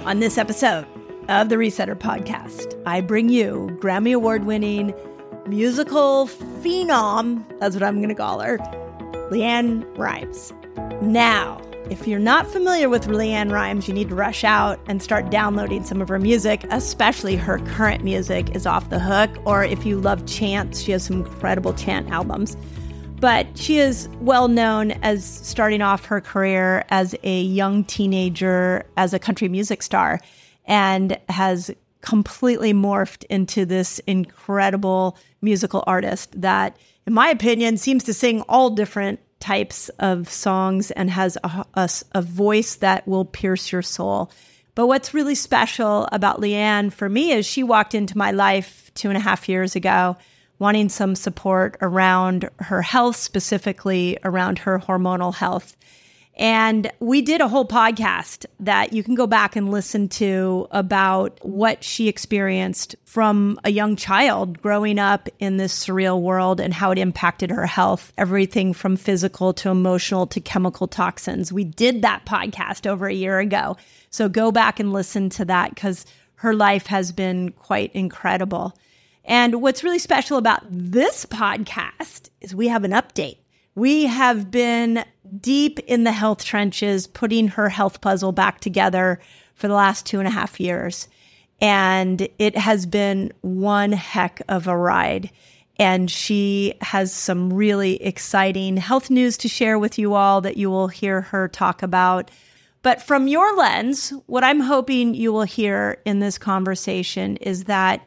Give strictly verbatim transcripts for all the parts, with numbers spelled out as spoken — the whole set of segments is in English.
On this episode of the Resetter Podcast, I bring you Grammy Award-winning musical phenom, that's what I'm going to call her, LeAnn Rimes. Now, if you're not familiar with LeAnn Rimes, you need to rush out and start downloading some of her music, especially her current music is off the hook. Or if you love chants, she has some incredible chant albums. But she is well known as starting off her career as a young teenager as a country music star and has completely morphed into this incredible musical artist that, in my opinion, seems to sing all different types of songs and has a, a, a voice that will pierce your soul. But what's really special about LeAnn for me is she walked into my life two and a half years ago wanting some support around her health, specifically around her hormonal health. And we did a whole podcast that you can go back and listen to about what she experienced from a young child growing up in this surreal world and how it impacted her health, everything from physical to emotional to chemical toxins. We did that podcast over a year ago. So go back and listen to that because her life has been quite incredible. And what's really special about this podcast is we have an update. We have been deep in the health trenches, putting her health puzzle back together for the last two and a half years. And it has been one heck of a ride. And she has some really exciting health news to share with you all that you will hear her talk about. But from your lens, what I'm hoping you will hear in this conversation is that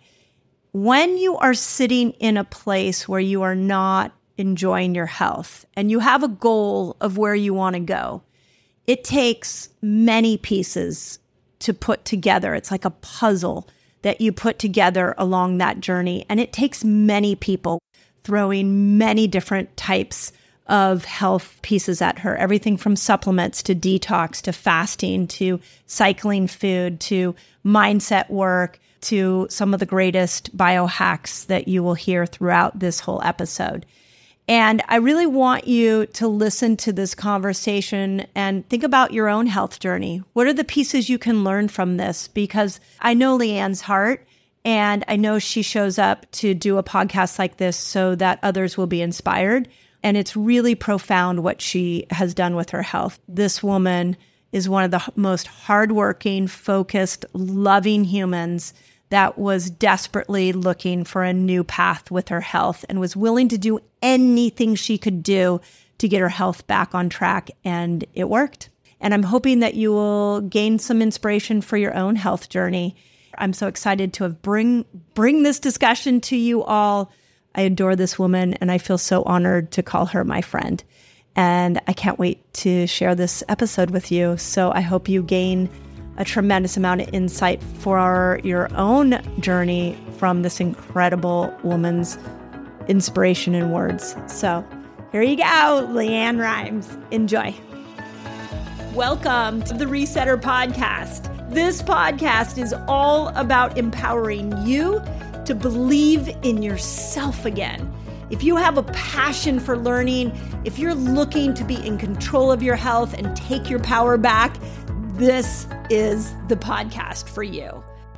when you are sitting in a place where you are not enjoying your health and you have a goal of where you want to go, it takes many pieces to put together. It's like a puzzle that you put together along that journey. And it takes many people throwing many different types of health pieces at her, everything from supplements to detox to fasting to cycling food to mindset work to some of the greatest biohacks that you will hear throughout this whole episode. And I really want you to listen to this conversation and think about your own health journey. What are the pieces you can learn from this? Because I know LeAnn's heart, and I know she shows up to do a podcast like this so that others will be inspired. And it's really profound what she has done with her health. This woman is one of the most hardworking, focused, loving humans that was desperately looking for a new path with her health and was willing to do anything she could do to get her health back on track. And it worked. And I'm hoping that you will gain some inspiration for your own health journey. I'm so excited to have bring bring this discussion to you all. I adore this woman, and I feel so honored to call her my friend. And I can't wait to share this episode with you. So I hope you gain a tremendous amount of insight for your own journey from this incredible woman's inspiration and words. So here you go, LeAnn Rimes. Enjoy. Welcome to the Resetter Podcast. This podcast is all about empowering you to believe in yourself again. If you have a passion for learning, if you're looking to be in control of your health and take your power back, this is the podcast for you.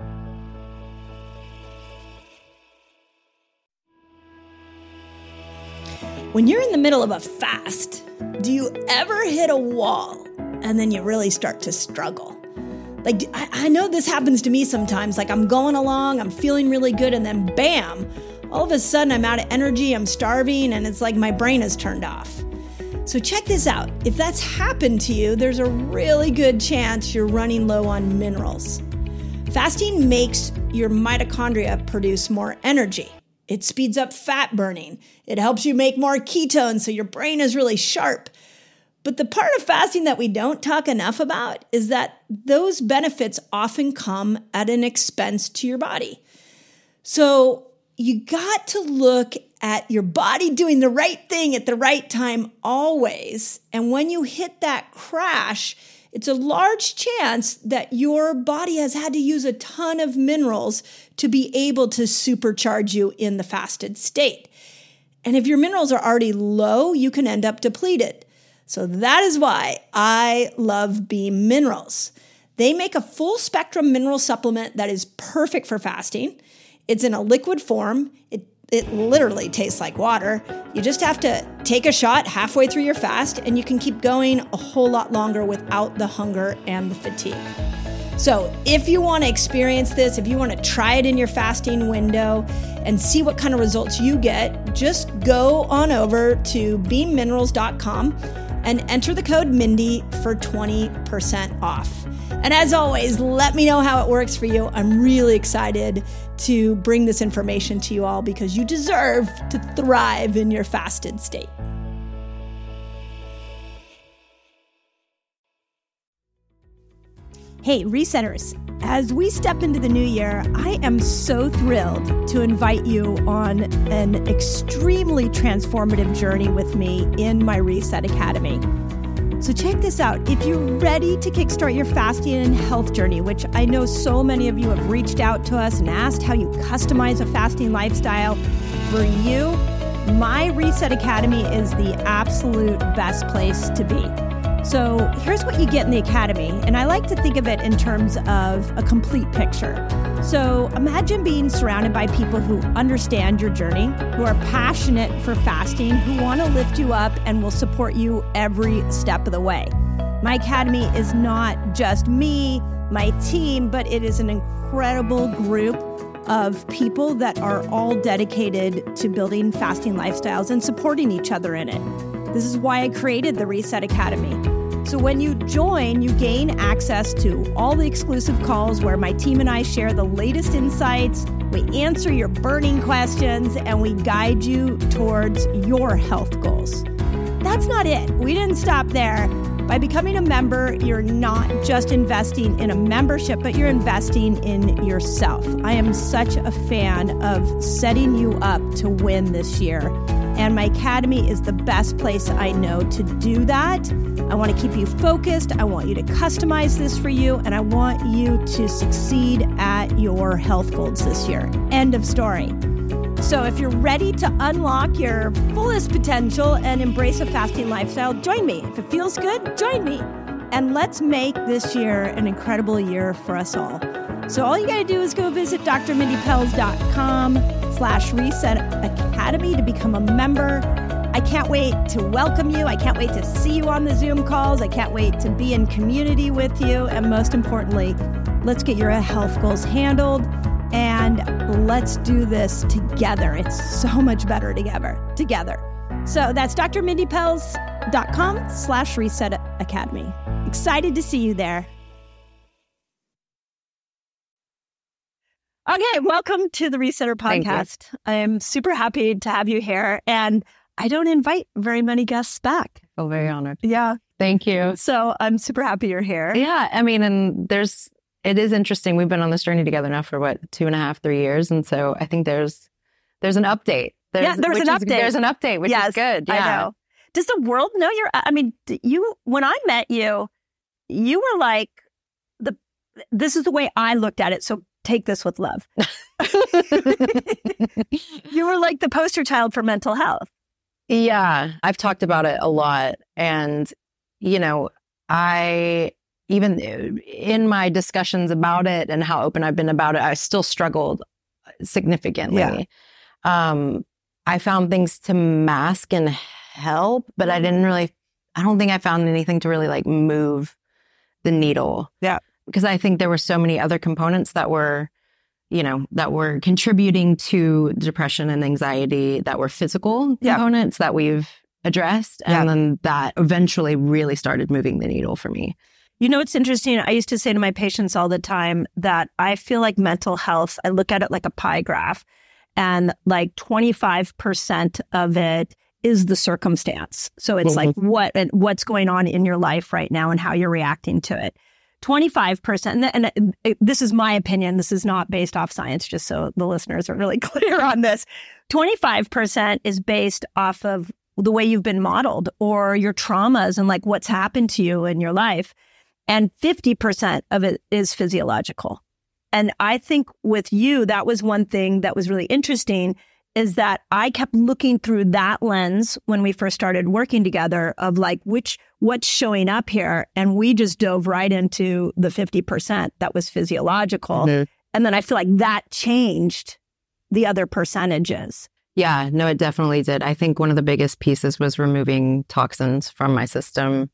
When you're in the middle of a fast, do you ever hit a wall and then you really start to struggle? Like, I, I know this happens to me sometimes. Like, I'm going along, I'm feeling really good, and then bam, all of a sudden I'm out of energy, I'm starving, and it's like my brain is turned off. So check this out. If that's happened to you, there's a really good chance you're running low on minerals. Fasting makes your mitochondria produce more energy. It speeds up fat burning. It helps you make more ketones so your brain is really sharp. But the part of fasting that we don't talk enough about is that those benefits often come at an expense to your body. So you got to look at your body doing the right thing at the right time always. And when you hit that crash, it's a large chance that your body has had to use a ton of minerals to be able to supercharge you in the fasted state. And if your minerals are already low, you can end up depleted. So that is why I love Beam Minerals. They make a full spectrum mineral supplement that is perfect for fasting. It's in a liquid form. It It literally tastes like water. You just have to take a shot halfway through your fast, and you can keep going a whole lot longer without the hunger and the fatigue. So if you want to experience this, if you want to try it in your fasting window and see what kind of results you get, just go on over to beam minerals dot com and enter the code Mindy for twenty percent off. And as always, let me know how it works for you. I'm really excited to bring this information to you all because you deserve to thrive in your fasted state. Hey, Resetters, as we step into the new year, I am so thrilled to invite you on an extremely transformative journey with me in my Reset Academy. So check this out. If you're ready to kickstart your fasting and health journey, which I know so many of you have reached out to us and asked how you customize a fasting lifestyle for you, my Reset Academy is the absolute best place to be. So here's what you get in the Academy, and I like to think of it in terms of a complete picture. So imagine being surrounded by people who understand your journey, who are passionate for fasting, who want to lift you up and will support you every step of the way. My Academy is not just me, my team, but it is an incredible group of people that are all dedicated to building fasting lifestyles and supporting each other in it. This is why I created the Reset Academy. So when you join, you gain access to all the exclusive calls where my team and I share the latest insights, we answer your burning questions, and we guide you towards your health goals. That's not it. We didn't stop there. By becoming a member, you're not just investing in a membership, but you're investing in yourself. I am such a fan of setting you up to win this year. And my Academy is the best place I know to do that. I want to keep you focused. I want you to customize this for you. And I want you to succeed at your health goals this year. End of story. So if you're ready to unlock your fullest potential and embrace a fasting lifestyle, join me. If it feels good, join me. And let's make this year an incredible year for us all. So all you got to do is go visit d r mindy pelz dot com slash reset academy to become a member. I can't wait to welcome you. I can't wait to see you on the Zoom calls. I can't wait to be in community with you. And most importantly, let's get your health goals handled and let's do this together. It's so much better together. Together. So that's d r mindy pelz dot com slash reset academy. Excited to see you there. Okay, welcome to the Resetter podcast. I am super happy to have you here, and I don't invite very many guests back. I feel very honored. Yeah. Thank you. So I'm super happy you're here. Yeah, I mean, and there's, it is interesting. We've been on this journey together now for what, two and a half, three years. And so I think there's, there's an update. There's, yeah, there's an is, update. There's an update, which yes, is good. Yeah. I know. Does the world know you're, I mean, you, when I met you, you were like, the, this is the way I looked at it. So take this with love. You were like the poster child for mental health. Yeah, I've talked about it a lot. And, you know, I, even in my discussions about it and how open I've been about it, I still struggled significantly. Yeah. Um, I found things to mask and help, but I didn't really, I don't think I found anything to really like move the needle. Yeah. Because I think there were so many other components that were, you know, that were contributing to depression and anxiety that were physical yeah. components that we've addressed. And yeah. then that eventually really started moving the needle for me. You know, it's interesting. I used to say to my patients all the time that I feel like mental health, I look at it like a pie graph, and like twenty-five percent of it is the circumstance. So it's mm-hmm. like what what's going on in your life right now and how you're reacting to it. twenty-five percent, and, and this is my opinion, this is not based off science, just so the listeners are really clear on this. twenty-five percent is based off of the way you've been modeled or your traumas and like what's happened to you in your life. And fifty percent of it is physiological. And I think with you, that was one thing that was really interesting is that I kept looking through that lens when we first started working together of like, which, what's showing up here? And we just dove right into the fifty percent that was physiological. Mm-hmm. And then I feel like that changed the other percentages. Yeah, no, it definitely did. I think one of the biggest pieces was removing toxins from my system.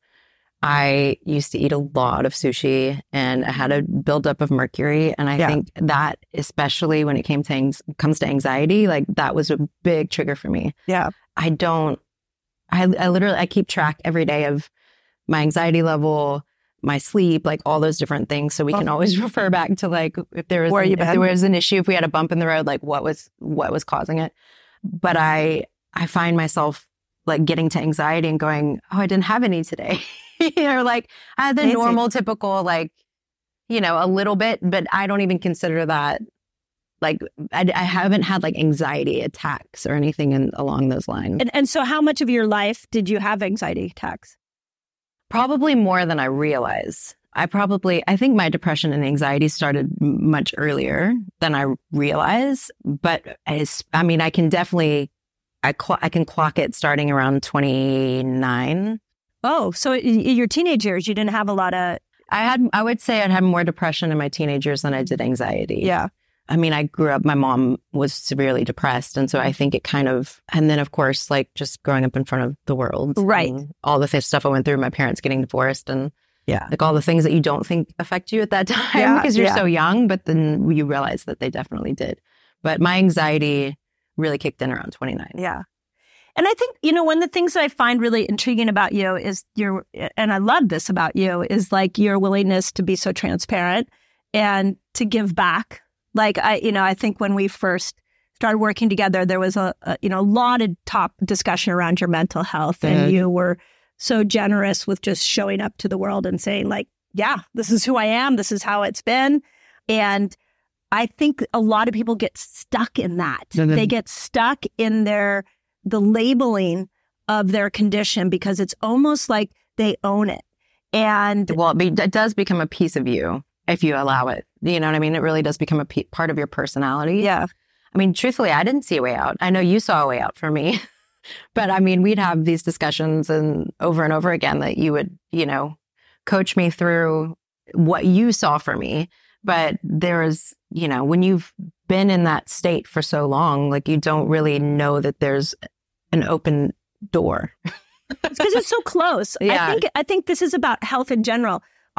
I used to eat a lot of sushi and I had a buildup of mercury. And I yeah. think that, especially when it came to ang- comes to anxiety, like that was a big trigger for me. Yeah. I don't, I, I literally, I keep track every day of my anxiety level, my sleep, like all those different things. So we oh. can always refer back to like, if there was, an, if there was an issue, if we had a bump in the road, like what was, what was causing it. But I, I find myself like getting to anxiety and going, oh, I didn't have any today. You know, like I had the Amazing. normal, typical, like, you know, a little bit, but I don't even consider that like, I, I haven't had like anxiety attacks or anything in, along those lines. And, and so how much of your life did you have anxiety attacks? Probably more than I realize. I probably, I think my depression and anxiety started much earlier than I realize, but as, I mean, I can definitely, I, cl- I can clock it starting around twenty-nine. Oh, so in your teenage years, you didn't have a lot of... I had, I would say I'd had more depression in my teenage years than I did anxiety. Yeah. I mean, I grew up, my mom was severely depressed. And so I think it kind of, and then of course, like just growing up in front of the world. Right. All the th- stuff I went through, my parents getting divorced and yeah, like all the things that you don't think affect you at that time yeah, because you're yeah. so young, but then you realize that they definitely did. But my anxiety really kicked in around twenty-nine. Yeah. And I think, you know, one of the things that I find really intriguing about you is your, and I love this about you, is like your willingness to be so transparent and to give back. Like, I, you know, I think when we first started working together, there was a, a you know, a lot of top discussion around your mental health. And mm-hmm. you were so generous with just showing up to the world and saying like, yeah, this is who I am. This is how it's been. And I think a lot of people get stuck in that. Mm-hmm. They get stuck in their the labeling of their condition because it's almost like they own it. And well, it, be, it does become a piece of you if you allow it. You know what I mean? It really does become a p- part of your personality. Yeah. I mean, truthfully, I didn't see a way out. I know you saw a way out for me. But I mean, we'd have these discussions and over and over again that you would, you know, coach me through what you saw for me. But there is, you know, when you've been in that state for so long, like you don't really know that there's an open door. Because it's so close. Yeah. I think I think this is about health in general.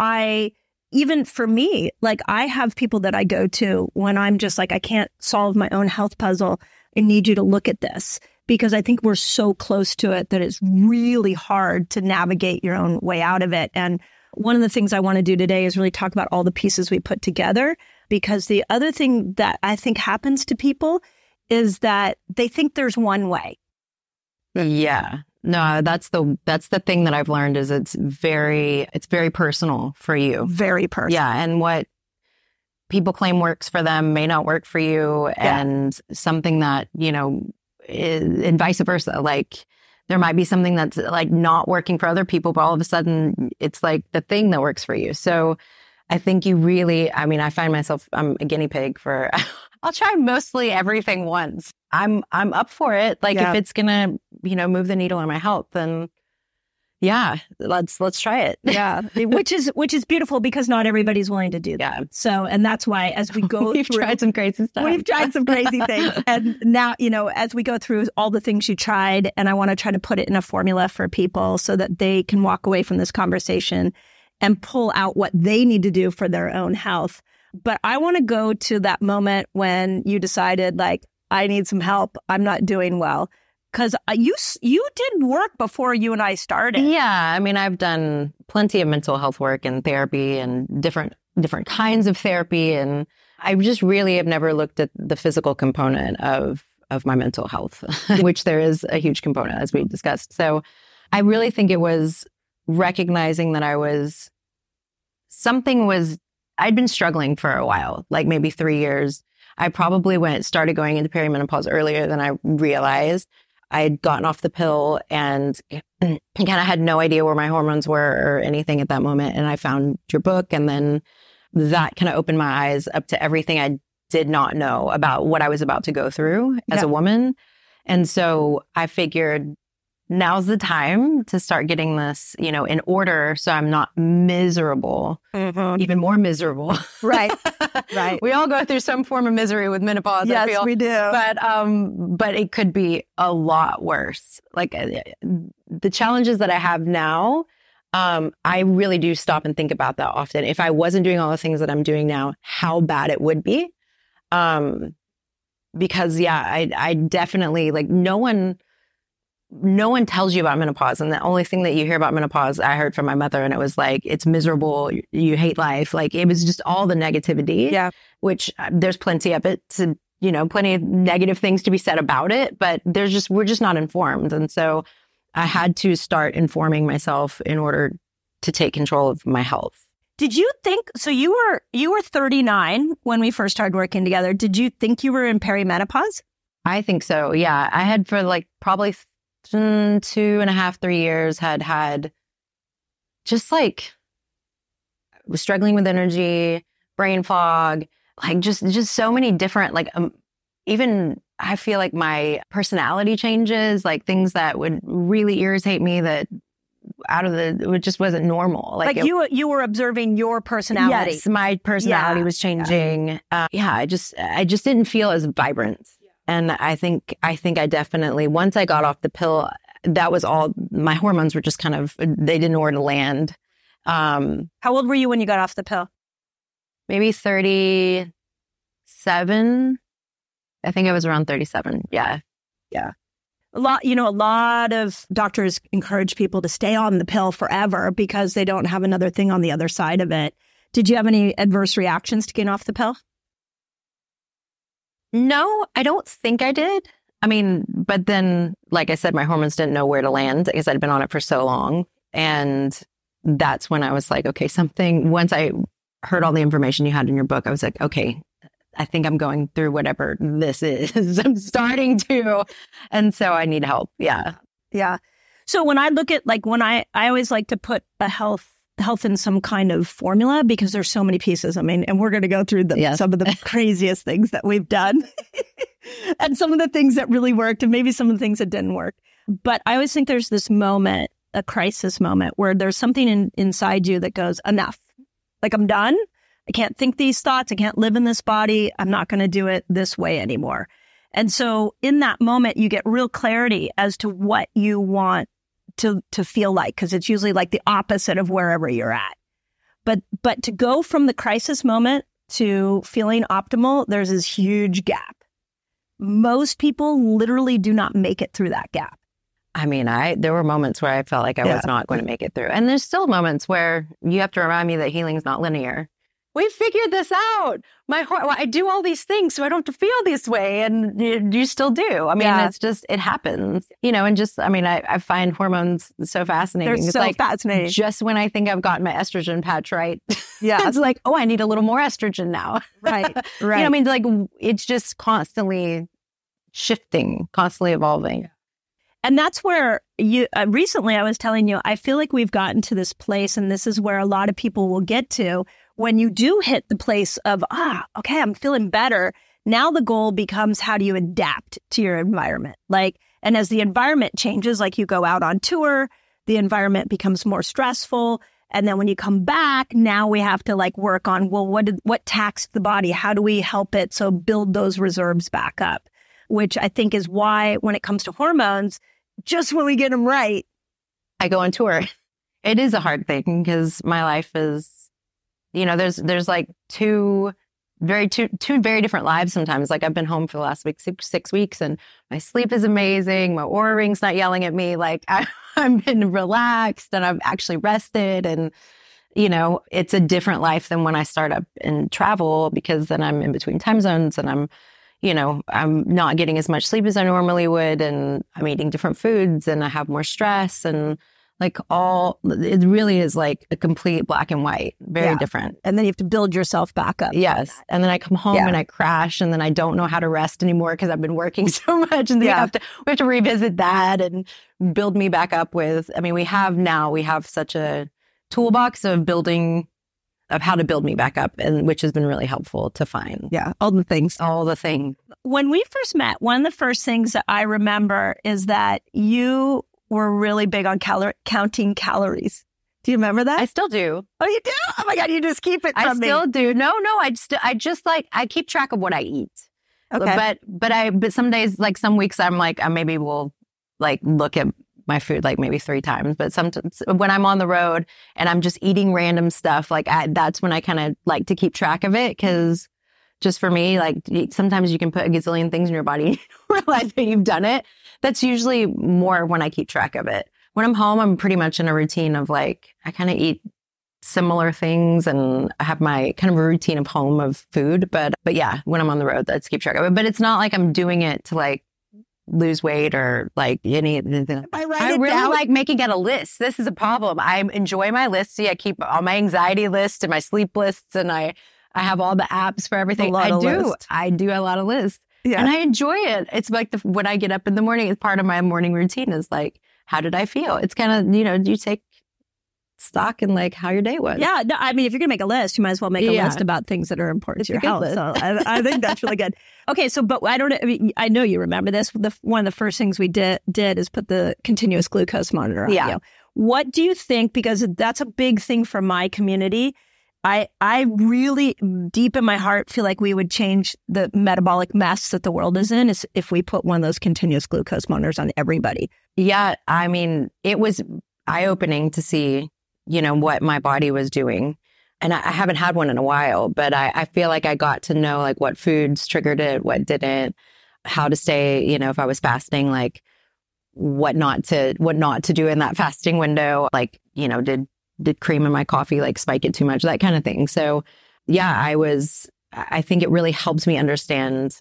I even for me, like I have people that I go to when I'm just like, I can't solve my own health puzzle. I need you to look at this because I think we're so close to it that it's really hard to navigate your own way out of it. And one of the things I want to do today is really talk about all the pieces we put together, because the other thing that I think happens to people is that they think there's one way. Yeah. No, that's the that's the thing that I've learned is it's very it's very personal for you. Very personal. Yeah. And what people claim works for them may not work for you. Yeah. And something that, you know, is, and vice versa. Like there might be something that's like not working for other people, but all of a sudden it's like the thing that works for you. So I think you really, I mean, I find myself, I'm a guinea pig for, I'll try mostly everything once. I'm, I'm up for it. Like yeah. if it's going to, you know, move the needle on my health, then yeah, let's, let's try it. Yeah. Which is, which is beautiful because not everybody's willing to do that. Yeah. So, and that's why as we go we've through. We've tried some crazy stuff. We've tried some crazy things. And now, you know, as we go through all the things you tried, and I want to try to put it in a formula for people so that they can walk away from this conversation and pull out what they need to do for their own health. But I want to go to that moment when you decided, like, I need some help. I'm not doing well. Because you you did work before you and I started. Yeah. I mean, I've done plenty of mental health work and therapy and different different kinds of therapy. And I just really have never looked at the physical component of, of my mental health, which there is a huge component, as we discussed. So I really think it was recognizing that I was, something was, I'd been struggling for a while, like maybe three years. I probably went, started going into perimenopause earlier than I realized. I had gotten off the pill and kind of had no idea where my hormones were or anything at that moment. And I found your book, and then that kind of opened my eyes up to everything I'd did not know about what I was about to go through as Yeah. a woman. And so I figured now's the time to start getting this, you know, in order so I'm not miserable, Mhm. even more miserable. Right. Right. We all go through some form of misery with menopause, I Yes, feel. we do. But um, but it could be a lot worse. Like uh, the challenges that I have now, um, I really do stop and think about that often. If I wasn't doing all the things that I'm doing now, how bad it would be. Um, because yeah, I I definitely like no one. No one tells you about menopause. And the only thing that you hear about menopause, I heard from my mother, and it was like, it's miserable. You, you hate life. Like it was just all the negativity, Yeah. which uh, there's plenty of it to, you know, plenty of negative things to be said about it, but there's just, we're just not informed. And so I had to start informing myself in order to take control of my health. Did you think, so you were, you were thirty-nine when we first started working together. Did you think you were in perimenopause? I think so. Yeah. I had for like probably th- two and a half, three years had had just like was struggling with energy, brain fog, like just, just so many different, like, um, even I feel like my personality changes, like things that would really irritate me that out of the, it just wasn't normal. Like, Like, it, you, you were observing your personality. yes, my personality Yeah. was changing. Yeah. Uh, yeah, I just, I just didn't feel as vibrant. And I think, I think I definitely, once I got off the pill, that was all, my hormones were just kind of, they didn't know where to land. Um, How old were you when you got off the pill? maybe thirty-seven. I think I was around thirty-seven. Yeah. A lot, you know, a lot of doctors encourage people to stay on the pill forever because they don't have another thing on the other side of it. Did you have any adverse reactions to getting off the pill? No, I don't think I did. I mean, but then, like I said, my hormones didn't know where to land because I'd been on it for so long. And that's when I was like, okay, something, once I heard all the information you had in your book, I was like, okay, I think I'm going through whatever this is. I'm starting to. And so I need help. Yeah. Yeah. So when I look at like when I, I always like to put a health health in some kind of formula because there's so many pieces. I mean, and we're going to go through the, Yes. some of the craziest things that we've done and some of the things that really worked and maybe some of the things that didn't work. But I always think there's this moment, a crisis moment where there's something in, inside you that goes, enough. Like I'm done. I can't think these thoughts. I can't live in this body. I'm not going to do it this way anymore. And so in that moment, you get real clarity as to what you want to, to feel like, because it's usually like the opposite of wherever you're at. But, but to go from the crisis moment to feeling optimal, there's this huge gap. Most people literally do not make it through that gap. I mean, I there were moments where I felt like I Yeah. was not going to make it through. And there's still moments where you have to remind me that healing's not linear. We figured this out. My hor- I do all these things so I don't have to feel this way. And you, you still do. I mean, Yeah. it's just, it happens. You know, and just, I mean, I, I find hormones so fascinating. They're It's so like, fascinating. just when I think I've gotten my estrogen patch right, Yeah. it's like, oh, I need a little more estrogen now. Right. Right. You know, I mean, like, it's just constantly shifting, constantly evolving. And that's where you, uh, recently I was telling you, I feel like we've gotten to this place, and this is where a lot of people will get to when you do hit the place of, ah, okay, I'm feeling better. Now the goal becomes, how do you adapt to your environment? Like, and as the environment changes, like you go out on tour, the environment becomes more stressful. And then when you come back, now we have to like work on, well, what did, what taxed the body? How do we help it? So build those reserves back up, which I think is why when it comes to hormones, just when we get them right, I go on tour. It is a hard thing because my life is, you know, there's there's like two very two two very different lives sometimes. Like I've been home for the last week six, six weeks, and my sleep is amazing. My Oura Ring's not yelling at me. Like I, I've been relaxed and I've actually rested, and you know, it's a different life than when I start up and travel because then I'm in between time zones and I'm. You know, I'm not getting as much sleep as I normally would, and I'm eating different foods, and I have more stress, and like all, it really is like a complete black and white, very Yeah. different. and then you have to build yourself back up. Yes. And then I come home Yeah. and I crash, and then I don't know how to rest anymore because I've been working so much, and then Yeah. we have to, we have to revisit that and build me back up with, I mean, we have now, we have such a toolbox of building of how to build me back up, and which has been really helpful to find. Yeah, all the things. All the things. When we first met, one of the first things that I remember is that you were really big on cal- counting calories. Do you remember that? I still do. Oh, you do? Oh my God, you just keep it from I me. still do. No, no, I just, I just like, I keep track of what I eat. Okay. But, but I, but some days, like some weeks, I'm like, I maybe will like look at my food like maybe three times. But sometimes when I'm on the road and I'm just eating random stuff, like I, that's when I kind of like to keep track of it. Cause just for me, like sometimes you can put a gazillion things in your body and realize that you've done it. That's usually more when I keep track of it. When I'm home, I'm pretty much in a routine of like, I kind of eat similar things and I have my kind of a routine of home of food. But, but yeah, when I'm on the road, let's keep track of it. But it's not like I'm doing it to like lose weight or like any. I, write I it really down. like making it a list. This is a problem. I enjoy my list. See, I keep all my anxiety lists and my sleep lists, and I, I have all the apps for everything. A lot I of do. lists. I do a lot of lists. Yeah. And I enjoy it. It's like the, when I get up in the morning, it's part of my morning routine is like, how did I feel? It's kind of, you know, you take stock in like how your day was. Yeah, no, I mean, if you're going to make a list, you might as well make a Yeah. list about things that are important It's to your a good health. list. So I, I think that's really good. Okay, so but I don't. I mean, I know you remember this. The one of the first things we did did is put the continuous glucose monitor on Yeah. you. What do you think? Because that's a big thing for my community. I I really deep in my heart feel like we would change the metabolic mess that the world is in is if we put one of those continuous glucose monitors on everybody. Yeah. I mean, it was eye-opening to see, you know, what my body was doing. And I, I haven't had one in a while, but I, I feel like I got to know like what foods triggered it, what didn't, how to stay, you know, if I was fasting, like what not to, what not to do in that fasting window. Like, you know, did, did cream in my coffee, like spike it too much, that kind of thing. So yeah, I was, I think it really helps me understand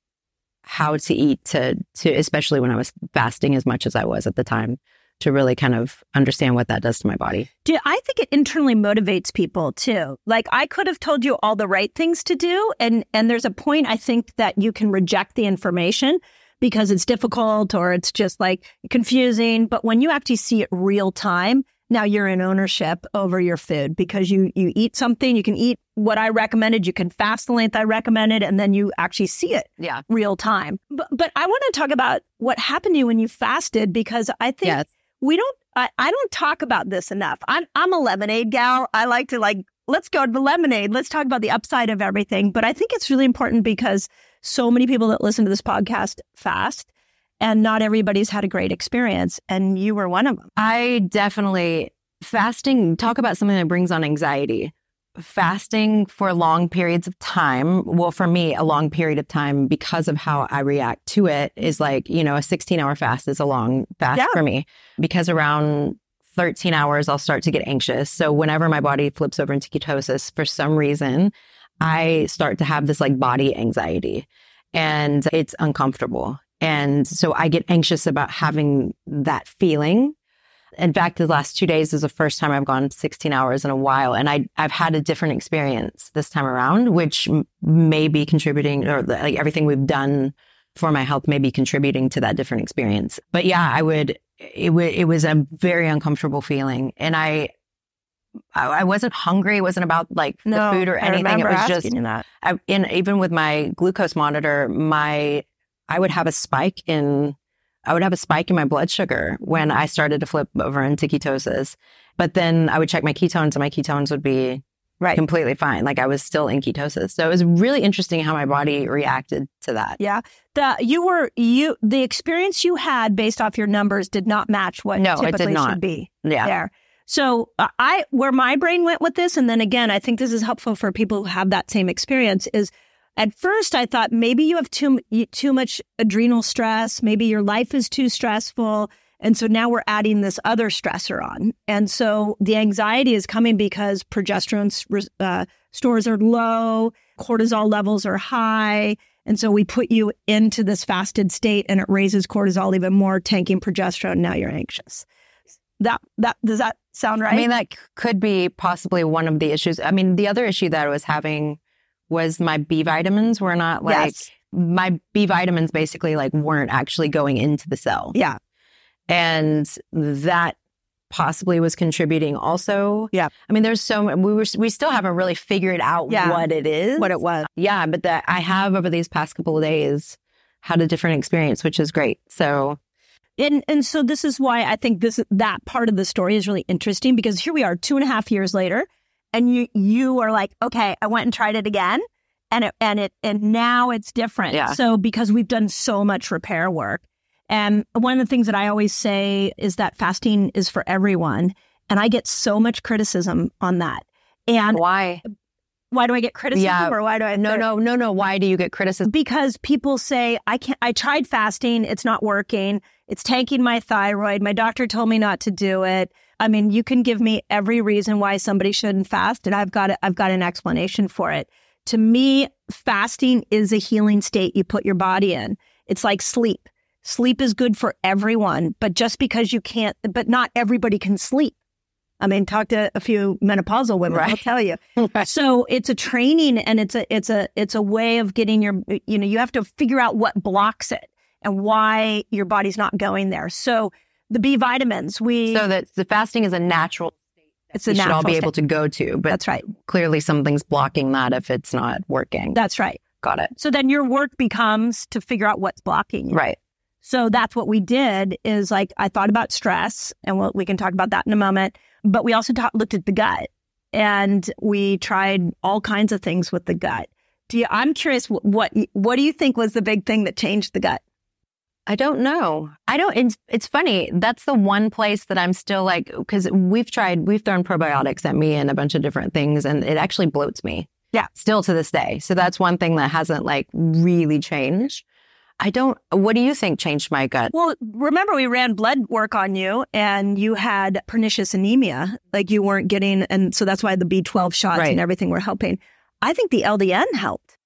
how to eat to, to, especially when I was fasting as much as I was at the time, to really kind of understand what that does to my body. Do I think it internally motivates people too. Like I could have told you all the right things to do. And, and there's a point I think that you can reject the information because it's difficult or it's just like confusing. But when you actually see it real time, now you're in ownership over your food because you, you eat something, you can eat what I recommended, you can fast the length I recommended, and then you actually see it Yeah. real time. But, but I want to talk about what happened to you when you fasted, because I think Yes. we don't, I, I don't talk about this enough. I'm, I'm a lemonade gal. I like to like, let's go to the lemonade. Let's talk about the upside of everything. But I think it's really important because so many people that listen to this podcast fast. And not everybody's had a great experience. And you were one of them. I definitely, fasting, talk about something that brings on anxiety. Fasting for long periods of time, well, for me, a long period of time because of how I react to it is like, you know, a sixteen hour fast is a long fast Yeah. for me because around thirteen hours, I'll start to get anxious. So whenever my body flips over into ketosis, for some reason, I start to have this like body anxiety and it's uncomfortable. And so I get anxious about having that feeling. In fact, the last two days is the first time I've gone sixteen hours in a while. And I, I've had a different experience this time around, which m- may be contributing, or the, like everything we've done for my health may be contributing to that different experience. But yeah, I would, it would, it was a very uncomfortable feeling. And I, I, I wasn't hungry. It wasn't about like No, the food or I anything. It remember was asking just, you that. I, in, even with my glucose monitor, my, I would have a spike in, I would have a spike in my blood sugar when I started to flip over into ketosis. But then I would check my ketones and my ketones would be Right. completely fine. Like I was still in ketosis. So it was really interesting how my body reacted to that. Yeah. The, you were, you, the experience you had based off your numbers did not match what No, it did typically not. should be Yeah. there. So uh, I, where my brain went with this, and then again, I think this is helpful for people who have that same experience, is at first I thought maybe you have too, too much adrenal stress. Maybe your life is too stressful. And so now we're adding this other stressor on. And so the anxiety is coming because progesterone uh, stores are low, cortisol levels are high. And so we put you into this fasted state and it raises cortisol even more, tanking progesterone. Now you're anxious. That, that, does that sound right? I mean, that c- could be possibly one of the issues. I mean, the other issue that I was having was my B vitamins were not like, Yes. my B vitamins basically like weren't actually going into the cell. Yeah. And that possibly was contributing also. Yeah. I mean, there's so we were we still haven't really figured out yeah. what it is. What it was. Yeah, but that I have over these past couple of days had a different experience, which is great. So And and so this is why I think this that part of the story is really interesting, because here we are two and a half years later, and you you are like, okay, I went and tried it again, and it and it and now it's different. Yeah. So because we've done so much repair work, and one of the things that I always say is that fasting is for everyone, and I get so much criticism on that. And why? Why do I get criticism, Yeah. or why do I? No, no, no, no. Why do you get criticism? Because people say, I can't, I tried fasting. It's not working. It's tanking my thyroid. My doctor told me not to do it. I mean, you can give me every reason why somebody shouldn't fast, and I've got a, I've got an explanation for it. To me, fasting is a healing state you put your body in. It's like sleep. Sleep is good for everyone, but just because you can't, but not everybody can sleep. I mean, talk to a few menopausal women, Right. I'll tell you. So it's a training, and it's a it's a it's a way of getting your, you know, you have to figure out what blocks it and why your body's not going there. So the B vitamins, we So that the fasting is a natural state that It's a we should all natural be able state. to go to, but That's right. clearly something's blocking that if it's not working. That's right. Got it. So then your work becomes to figure out what's blocking you. Right. So that's what we did is like, I thought about stress, and we'll, we can talk about that in a moment. But we also ta- looked at the gut, and we tried all kinds of things with the gut. Do you, I'm curious, wh- what what do you think was the big thing that changed the gut? I don't know. I don't, it's, it's funny. That's the one place that I'm still like, because we've tried, we've thrown probiotics at me and a bunch of different things, and it actually bloats me. Yeah. Still to this day. So that's one thing that hasn't like really changed. I don't, what do you think changed my gut? Well, remember we ran blood work on you, and you had pernicious anemia, like you weren't getting, and so that's why the B twelve shots Right. and everything were helping. I think the L D N helped.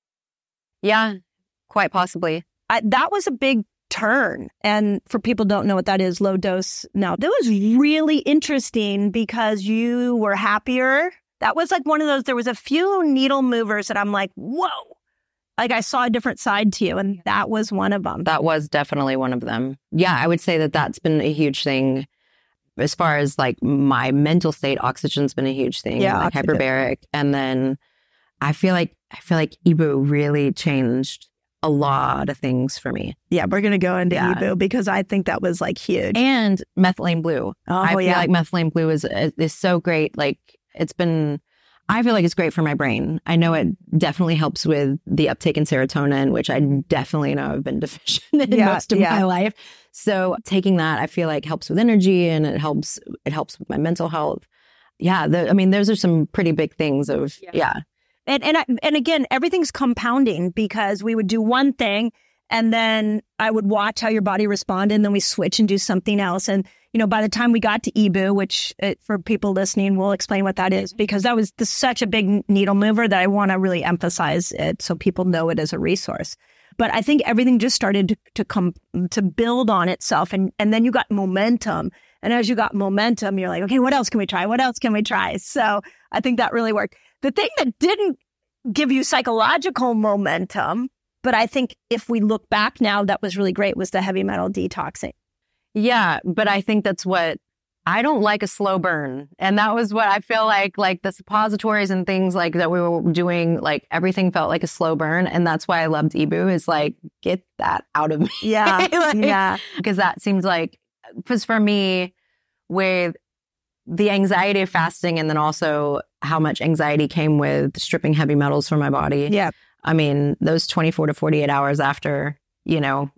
Yeah, quite possibly. I, that was a big turn. And for people who don't know what that is, low dose. Now, that was really interesting because you were happier. That was like one of those, there was a few needle movers that I'm like, whoa, like I saw a different side to you. And that was one of them. That was definitely one of them. Yeah, I would say that that's been a huge thing. As far as like my mental state, oxygen's been a huge thing. Yeah, like oxygen. hyperbaric. And then I feel like, I feel like Ibu really changed a lot of things for me. Yeah, we're going to go into Yeah. Ibu because I think that was like huge. And methylene blue. oh, I feel yeah. like methylene blue is is so great. Like it's been, I feel like it's great for my brain. I know it definitely helps with the uptake in serotonin, which I definitely know I've been deficient in Yeah, most of yeah. my life. So taking that, I feel like helps with energy, and it helps it helps with my mental health. Yeah, the, I mean, those are some pretty big things. Of Yeah. yeah, And and I, and again, everything's compounding because we would do one thing, and then I would watch how your body responded, and then we switch and do something else. And you know, by the time we got to Ibu, which uh, for people listening, we'll explain what that is, because that was the, such a big needle mover that I want to really emphasize it so people know it as a resource. But I think everything just started to, to come to build on itself, and and then you got momentum. And as you got momentum, you're like, okay, what else can we try? What else can we try? So I think that really worked. The thing that didn't give you psychological momentum, but I think if we look back now, that was really great, was the heavy metal detoxing. yeah. But I think that's what I don't like, a slow burn, and that was what I feel like. Like the suppositories and things like that we were doing, like everything felt like a slow burn, and that's why I loved Ibu. Is like, get that out of me. Yeah. Like, yeah. because that seems like, because for me, with the anxiety of fasting, and then also how much anxiety came with stripping heavy metals from my body. Yeah. I mean, those twenty-four to forty-eight hours after, you know,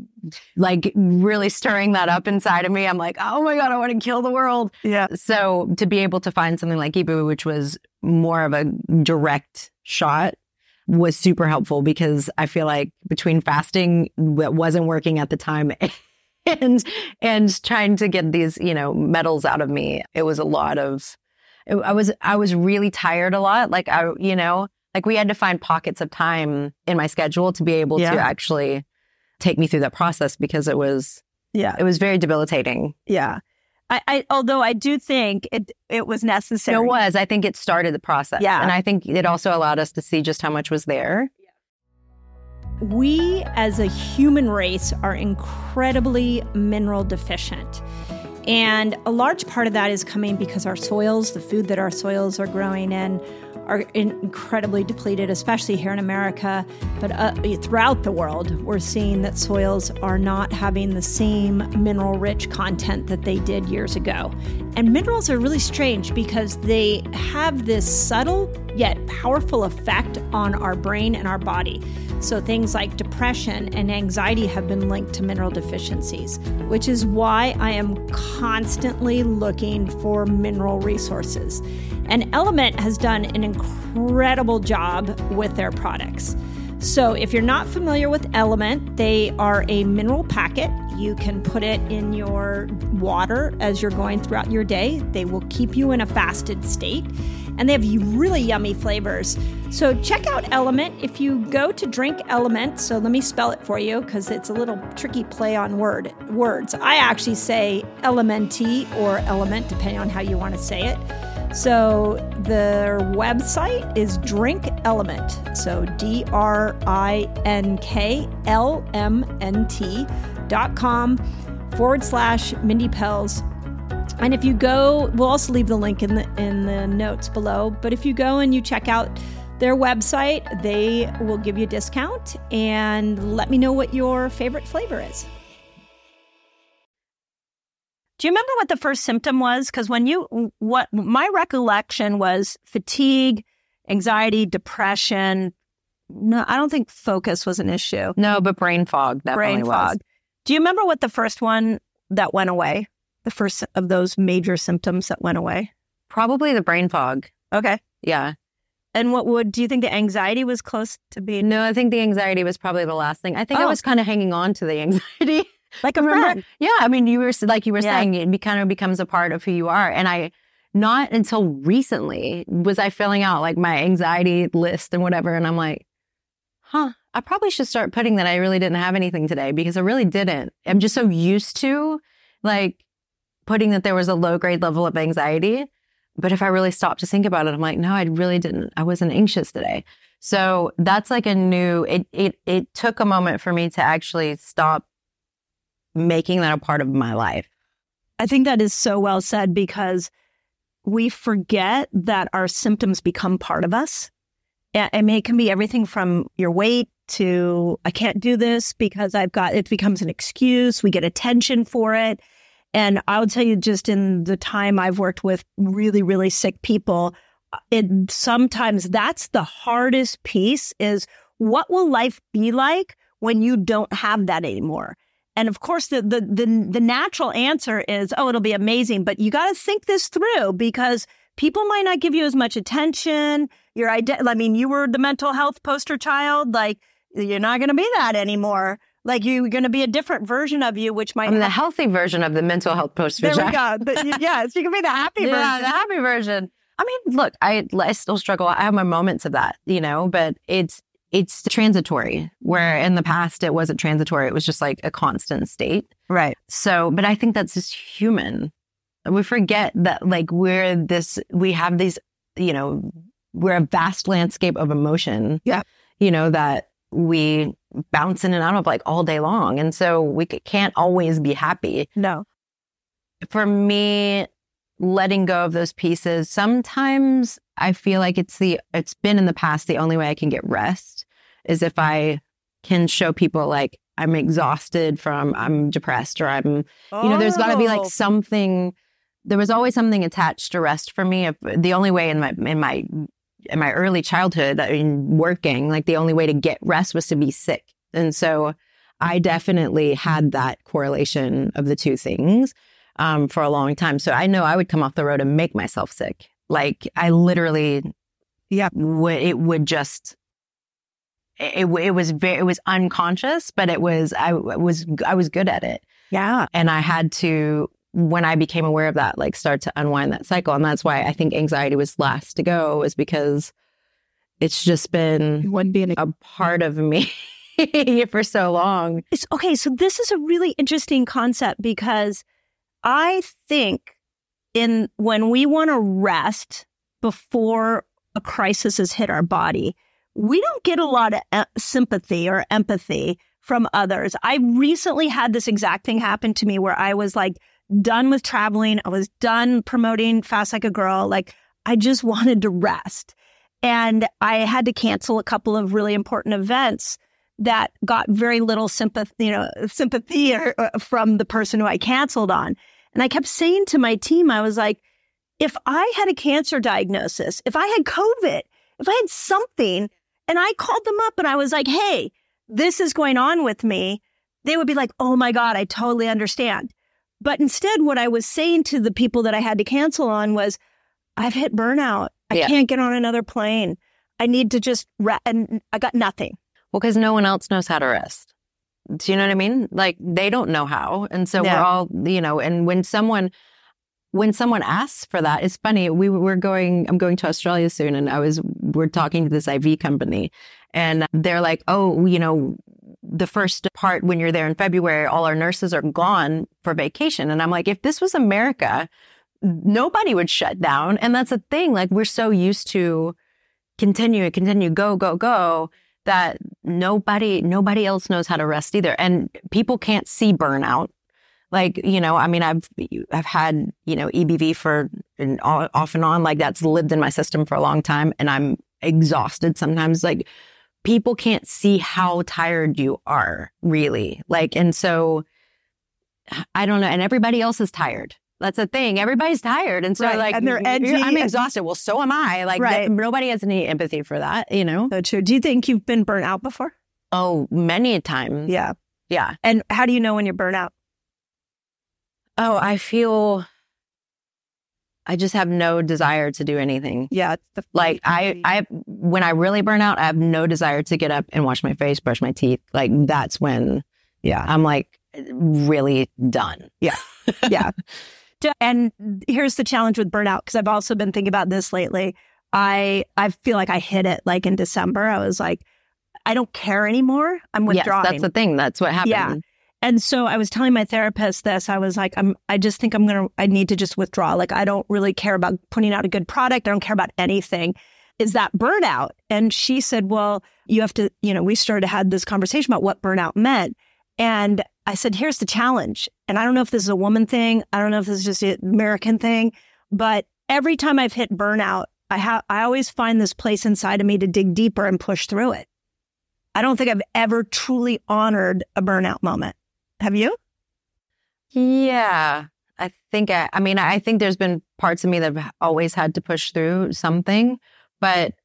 like really stirring that up inside of me, I'm like, oh my God, I want to kill the world. Yeah. So to be able to find something like Ibu, which was more of a direct shot, was super helpful, because I feel like between fasting that wasn't working at the time and and trying to get these, you know, metals out of me, it was a lot of, it, I was I was really tired a lot. Like I, you know, like we had to find pockets of time in my schedule to be able Yeah. to actually take me through that process, because it was Yeah. it was very debilitating. Yeah. I, I although I do think it it was necessary. It was. I think it started the process. Yeah. And I think it also allowed us to see just how much was there. We as a human race are incredibly mineral deficient. And a large part of that is coming because our soils, the food that our soils are growing in, are incredibly depleted, especially here in America. But uh, throughout the world, we're seeing that soils are not having the same mineral-rich content that they did years ago. And minerals are really strange because they have this subtle yet powerful effect on our brain and our body. So things like depression and anxiety have been linked to mineral deficiencies, which is why I am constantly looking for mineral resources. And Element has done an incredible job with their products. So if you're not familiar with Element, they are a mineral packet. You can put it in your water as you're going throughout your day. They will keep you in a fasted state. And they have really yummy flavors. So check out Element. If you go to Drink Element, so let me spell it for you because it's a little tricky play on word words. I actually say Elementi or Element, depending on how you want to say it. So their website is Drink Element. So D R I N K L M N T dot com forward slash Mindy Pelz. And if you go, we'll also leave the link in the in the notes below. But if you go and you check out their website, they will give you a discount. And let me know what your favorite flavor is. Do you remember what the first symptom was? Because when you, what my recollection was fatigue, anxiety, depression. No, I don't think focus was an issue. No, but brain fog definitely Brain was. fog. Do you remember what the first one that went away? The first of those major symptoms that went away? Probably the brain fog. Okay. Yeah. And what would, do you think the anxiety was close to being? No, I think the anxiety was probably the last thing. I think Oh. I was kind of hanging on to the anxiety. Like a Remember? friend. Yeah. I mean, you were, like you were Yeah. saying, it be, kind of becomes a part of who you are. And I, not until recently was I filling out like my anxiety list and whatever. And I'm like, huh, I probably should start putting that I really didn't have anything today because I really didn't. I'm just so used to like putting that there was a low grade level of anxiety. But if I really stopped to think about it, I'm like, no, I really didn't. I wasn't anxious today. So that's like a new, it, it, it took a moment for me to actually stop making that a part of my life. I think that is so well said because we forget that our symptoms become part of us. And I mean, it can be everything from your weight to I can't do this because I've got, it becomes an excuse. We get attention for it. And I'll tell you, just in the time I've worked with really, really sick people, it sometimes that's the hardest piece is what will life be like when you don't have that anymore? And of course, the the the, the natural answer is, oh, it'll be amazing. But you got to think this through because people might not give you as much attention. Your ide- I mean, you were the mental health poster child. Like, you're not going to be that anymore. Like, you're going to be a different version of you, which might I'm the have- healthy version of the mental health poster. There we go. The, yes, you can be the happy Yeah, version. the happy version. I mean, look, I, I still struggle. I have my moments of that, you know, but it's it's transitory, where in the past it wasn't transitory. It was just like a constant state. Right. So, but I think that's just human. We forget that like we're this, we have these, you know, we're a vast landscape of emotion. Yeah. You know, that we bounce in and out of like all day long. And so we c- can't always be happy. No. For me, letting go of those pieces, sometimes I feel like it's the, it's been in the past, the only way I can get rest is if I can show people like I'm exhausted from, I'm depressed or I'm, you know, there's got to be like Oh. something, there was always something attached to rest for me. If, the only way in my, in my, in my early childhood, in working, like the only way to get rest was to be sick. And so I definitely had that correlation of the two things um, for a long time. So I know I would come off the road and make myself sick. Like I literally, Yeah. would, it would just, it, it was very, it was unconscious, but it was, I was, I was good at it. Yeah. And I had to, when I became aware of that, like start to unwind that cycle. And that's why I think anxiety was last to go, is because it's just been Wouldn't be an a part of me for so long. It's, okay, so this is a really interesting concept because I think in when we want to rest before a crisis has hit our body, we don't get a lot of e- sympathy or empathy from others. I recently had this exact thing happen to me where I was like done with traveling. I was done promoting Fast Like a Girl. Like, I just wanted to rest. And I had to cancel a couple of really important events that got very little sympathy, you know, sympathy or, or from the person who I canceled on. And I kept saying to my team, I was like, if I had a cancer diagnosis, if I had COVID, if I had something, and I called them up and I was like, hey, this is going on with me, they would be like, oh my God, I totally understand. But instead, what I was saying to the people that I had to cancel on was, I've hit burnout. I yeah. can't get on another plane. I need to just, re- and I got nothing. Well, because no one else knows how to rest. Do you know what I mean? Like, they don't know how. And so yeah. we're all, you know, and when someone, when someone asks for that, it's funny. We were going, I'm going to Australia soon. And I was, we're talking to this I V company and they're like, oh, you know, the first part when you're there in February, all our nurses are gone for vacation. And I'm like, if this was America, nobody would shut down. And that's the thing. Like, we're so used to continue, continue, go, go, go, that nobody, nobody else knows how to rest either. And people can't see burnout. Like, you know, I mean, I've, I've had, you know, E B V for and off and on, like that's lived in my system for a long time. And I'm exhausted sometimes. Like, people can't see how tired you are, really. Like, and so I don't know. And everybody else is tired. That's the thing. Everybody's tired. And so right. like, and they're edgy. I'm exhausted. Well, so am I. Like, right. th- nobody has any empathy for that, you know? So true. Do you think you've been burnt out before? Oh, many a time. Yeah. Yeah. And how do you know when you're burnt out? Oh, I feel I just have no desire to do anything. Yeah. It's the like I, I, when I really burn out, I have no desire to get up and wash my face, brush my teeth. Like, that's when, yeah, I'm like really done. Yeah. Yeah. And here's the challenge with burnout, because I've also been thinking about this lately. I I feel like I hit it like in December. I was like, I don't care anymore. I'm withdrawing. Yes, that's the thing. That's what happened. Yeah. And so I was telling my therapist this. I was like, I'm. I just think I'm gonna. I need to just withdraw. Like, I don't really care about putting out a good product. I don't care about anything. Is that burnout? And she said, well, you have to. You know, we started to have this conversation about what burnout meant. And I said, here's the challenge. And I don't know if this is a woman thing. I don't know if this is just an American thing. But every time I've hit burnout, I have. I always find this place inside of me to dig deeper and push through it. I don't think I've ever truly honored a burnout moment. Have you? Yeah, I think, I, I mean, I think there's been parts of me that have always had to push through something, but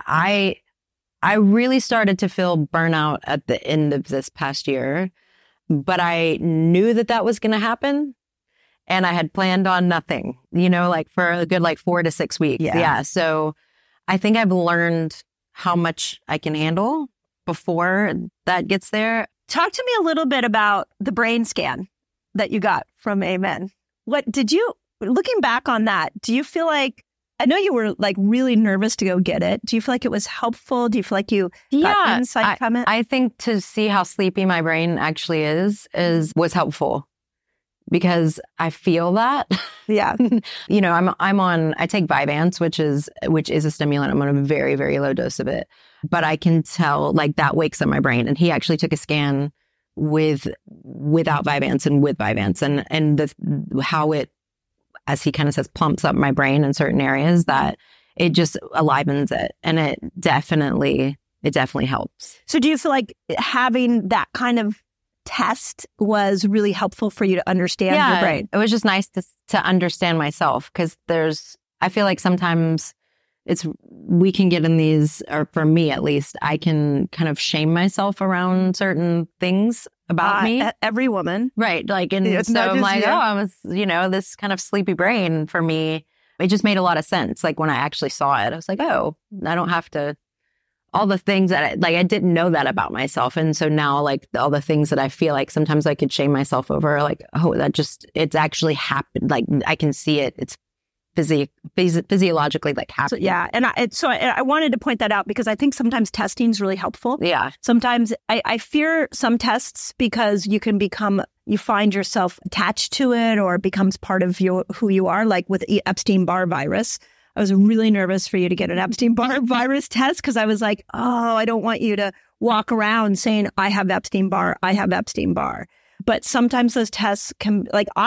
I, I really started to feel burnout at the end of this past year, but I knew that that was going to happen and I had planned on nothing, you know, like for a good, like four to six weeks. Yeah. yeah. So I think I've learned how much I can handle before that gets there. Talk to me a little bit about the brain scan that you got from Amen. What did you, looking back on that, do you feel like, I know you were like really nervous to go get it. Do you feel like it was helpful? Do you feel like you yeah, got insight I, from it? I think to see how sleepy my brain actually is, is was helpful because I feel that. Yeah. You know, I'm, I'm on, I take Vyvanse, which is, which is a stimulant. I'm on a very, very low dose of it. But I can tell like that wakes up my brain. And he actually took a scan with without Vyvanse and with Vyvanse, and and the how it, as he kind of says, plumps up my brain in certain areas that it just alivens it, and it definitely it definitely helps. So do you feel like having that kind of test was really helpful for you to understand yeah, your brain? It was just nice to to understand myself, because there's I feel like sometimes it's we can get in these, or for me at least, I can kind of shame myself around certain things about uh, me. Every woman. Right. Like, and it's so I'm like, you. oh, I was, you know, this kind of sleepy brain for me. It just made a lot of sense. Like when I actually saw it, I was like, oh, I don't have to, all the things that I, like, I didn't know that about myself. And so now like all the things that I feel like sometimes I could shame myself over, like, oh, that just, it's actually happened. Like I can see it. It's Physi- phys- physiologically like happening. So, yeah. And I, it, so I, I wanted to point that out because I think sometimes testing is really helpful. Yeah. Sometimes I, I fear some tests because you can become, you find yourself attached to it or it becomes part of your, who you are, like with Epstein-Barr virus. I was really nervous for you to get an Epstein-Barr virus test because I was like, oh, I don't want you to walk around saying, I have Epstein-Barr, I have Epstein-Barr. But sometimes those tests can, like I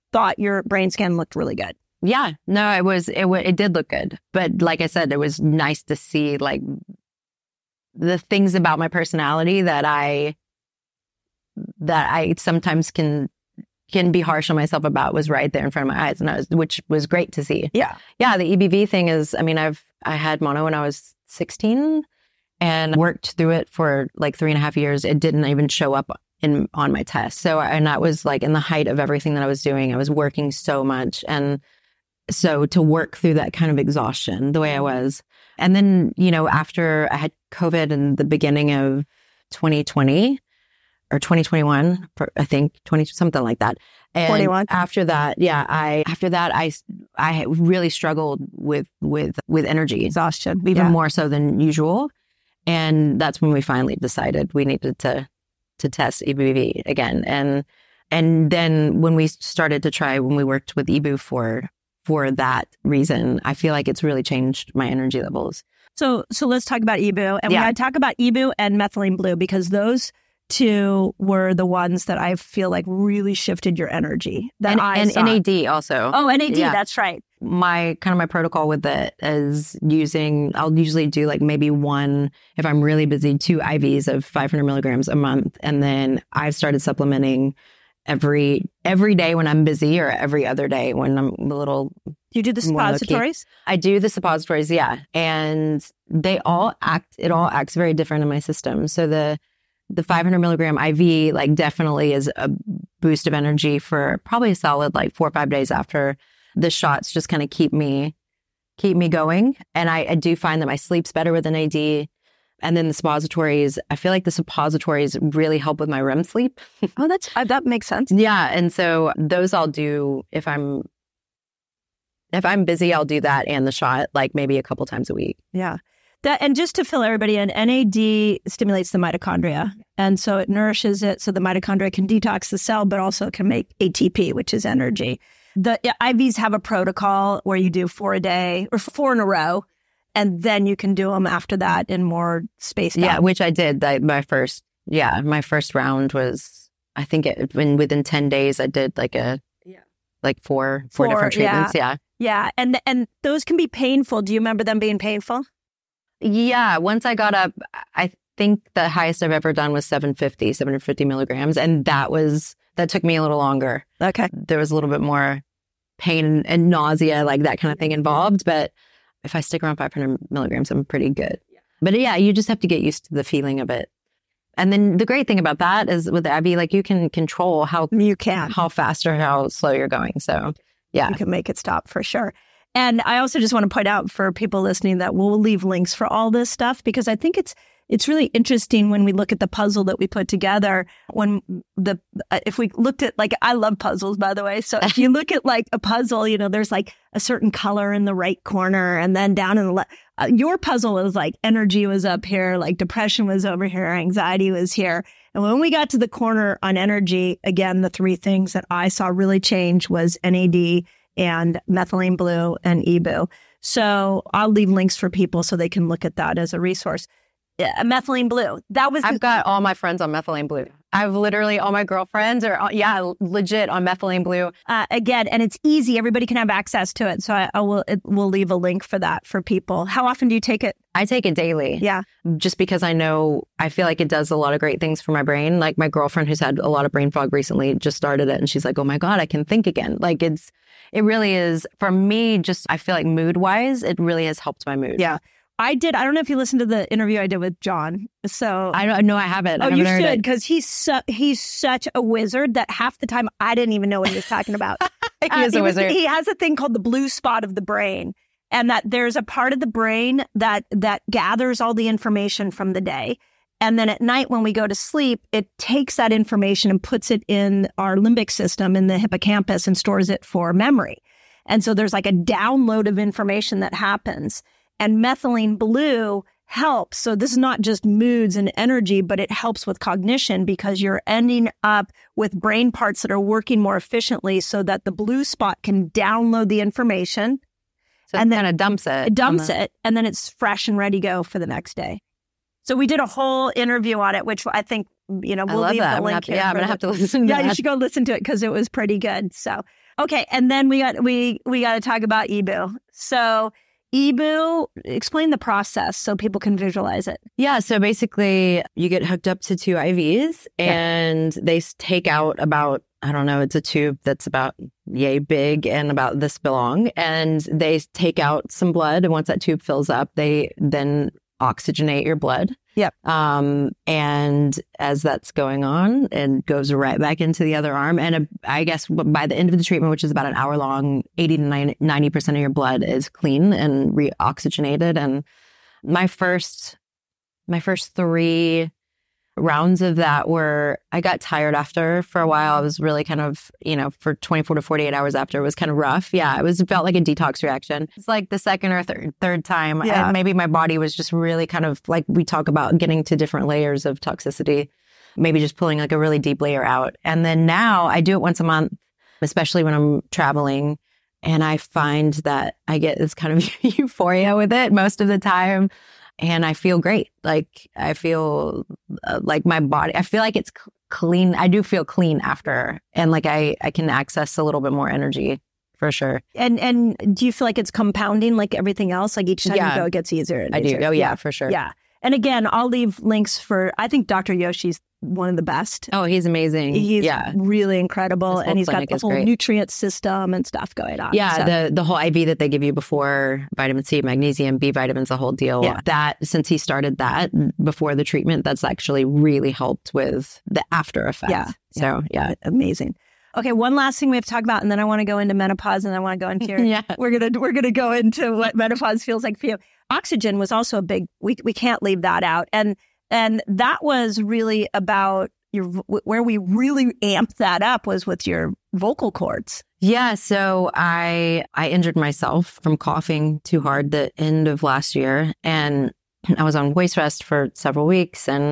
thought your brain scan looked really good. Yeah, no, it was, it, it did look good. But like I said, it was nice to see like the things about my personality that I, that I sometimes can, can be harsh on myself about was right there in front of my eyes. And I was, which was great to see. Yeah. Yeah. The E B V thing is, I mean, I've, I had mono when I was sixteen and worked through it for like three and a half years. It didn't even show up in, on my test. So, and that was like in the height of everything that I was doing. I was working so much. And so to work through that kind of exhaustion the way I was. And then, you know, after I had COVID in the beginning of twenty twenty or twenty twenty-one, I think twenty, something like that. And twenty-one. After that, yeah, I, after that, I, I really struggled with, with, with energy. Exhaustion. Even yeah. more so than usual. And that's when we finally decided we needed to, to test E B V again. And, and then when we started to try, when we worked with E B U for, for that reason, I feel like it's really changed my energy levels. So, so let's talk about E B U. And Yeah. we gotta talk about E B U and methylene blue, because those two were the ones that I feel like really shifted your energy. That And, I and saw. N A D also. Oh, N A D, Yeah. that's right. My kind of my protocol with it is using, I'll usually do like maybe one, if I'm really busy, two I Vs of five hundred milligrams a month. And then I've started supplementing every, every day when I'm busy or every other day when I'm a little. Do you do the more low-key. suppositories? I do the suppositories. Yeah. And they all act, it all acts very different in my system. So the, the five hundred milligram I V like definitely is a boost of energy for probably a solid like four or five days after the shots, just kind of keep me, keep me going. And I, I do find that my sleep's better with N A D. And then the suppositories, I feel like the suppositories really help with my R E M sleep. Oh, that's, uh, that makes sense. Yeah. And so those I'll do if I'm, if I'm busy, I'll do that and the shot like maybe a couple times a week. Yeah. That, and just to fill everybody in, N A D stimulates the mitochondria. And so it nourishes it so the mitochondria can detox the cell, but also can make A T P, which is energy. The I Vs have a protocol where you do four a day or four in a row, and then you can do them after that in more spaced out. Yeah, which I did. Like my first, yeah, my first round was, I think it, when within ten days, I did like a, Yeah. like four, four, Four, different treatments. Yeah. Yeah. And, and those can be painful. Do you remember them being painful? Yeah. Once I got up, I think the highest I've ever done was seven fifty, seven hundred fifty milligrams. And that was, that took me a little longer. Okay. There was a little bit more pain and, and nausea, like that kind of thing involved. But if I stick around five hundred milligrams, I'm pretty good. Yeah. But yeah, you just have to get used to the feeling of it. And then the great thing about that is with the I V, like you can control how You can. how fast or how slow you're going. So yeah. You can make it stop for sure. And I also just want to point out for people listening that we'll leave links for all this stuff, because I think it's it's really interesting when we look at the puzzle that we put together. When the uh, if we looked at, like, I love puzzles, by the way. So if you look at like a puzzle, you know, there's like a certain color in the right corner, and then down in the left. Uh, your puzzle was like energy was up here, like depression was over here, anxiety was here. And when we got to the corner on energy, again, the three things that I saw really change was N A D and methylene blue and E B U. So I'll leave links for people so they can look at that as a resource. Yeah, methylene blue. That was. I've the- got all my friends on methylene blue. I've literally all my girlfriends are, yeah, legit on methylene blue. Uh, again, and it's easy. Everybody can have access to it. So I, I will it, we'll leave a link for that for people. How often do you take it? I take it daily. Yeah. Just because I know, I feel like it does a lot of great things for my brain. Like my girlfriend who's had a lot of brain fog recently just started it and she's like, oh my God, I can think again. Like it's, it really is, for me, just, I feel like mood wise, it really has helped my mood. Yeah. I did. I don't know if you listened to the interview I did with John. So I don't know. I haven't. Oh, I haven't you heard should, it. because he's su- he's such a wizard that half the time I didn't even know what he was talking about. He Uh, is a he was- wizard. He has a thing called the blue spot of the brain, and that there's a part of the brain that that gathers all the information from the day. And then at night when we go to sleep, it takes that information and puts it in our limbic system in the hippocampus and stores it for memory. And so there's like a download of information that happens. And methylene blue helps. So this is not just moods and energy, but it helps with cognition, because you're ending up with brain parts that are working more efficiently so that the blue spot can download the information. So and it then kind of dumps it. It dumps on the- it, and then it's fresh and ready to go for the next day. So we did a whole interview on it, which I think you know, I we'll love leave that. the I'm gonna link have to, here. yeah, I'm for gonna the- have to listen to Yeah, that. you should go listen to it because it was pretty good. So, okay. And then we got, we, we got to talk about E B U. So E B U, explain the process so people can visualize it. Yeah. So basically, you get hooked up to two I Vs and they s- take out about, I don't know, it's a tube that's about yay big and about this long. And they take out some blood. And once that tube fills up, they then oxygenate your blood. Yep. Um, and as that's going on, it goes right back into the other arm. And uh, I guess by the end of the treatment, which is about an hour long, eighty to ninety percent of your blood is clean and re-oxygenated. And my first, my first three rounds of that were, I got tired after for a while. I was really kind of, you know, for twenty-four to forty-eight hours after, it was kind of rough. Yeah, it was, it felt like a detox reaction. It's like the second or third, third time. Yeah. And maybe my body was just really kind of like, we talk about getting to different layers of toxicity, maybe just pulling like a really deep layer out. And then now I do it once a month, especially when I'm traveling. And I find that I get this kind of euphoria with it most of the time. And I feel great. Like I feel uh, like my body, I feel like it's c- clean. I do feel clean after. And like I, I can access a little bit more energy for sure. And and do you feel like it's compounding like everything else? Like each time Yeah. you go, it gets easier and I do. easier? Oh yeah, for sure. Yeah. And again, I'll leave links for, I think Doctor Yoshi's one of the best. Oh, he's amazing. He's yeah. really incredible. His whole And he's got clinic the is whole great. nutrient system and stuff going on. Yeah, So- the the whole I V that they give you before vitamin C, magnesium, B vitamins, the whole deal. Yeah. That since he started that before the treatment, that's actually really helped with the after effect. Yeah, So yeah. amazing. Okay, one last thing we have to talk about, and then I want to go into menopause, and I want to go into your, Yeah. we're gonna we're gonna go into what menopause feels like for you. Oxygen was also a big. We we can't leave that out, and and that was really about your where we really amped that up was with your vocal cords. Yeah, so I I injured myself from coughing too hard the end of last year, and I was on waist rest for several weeks, and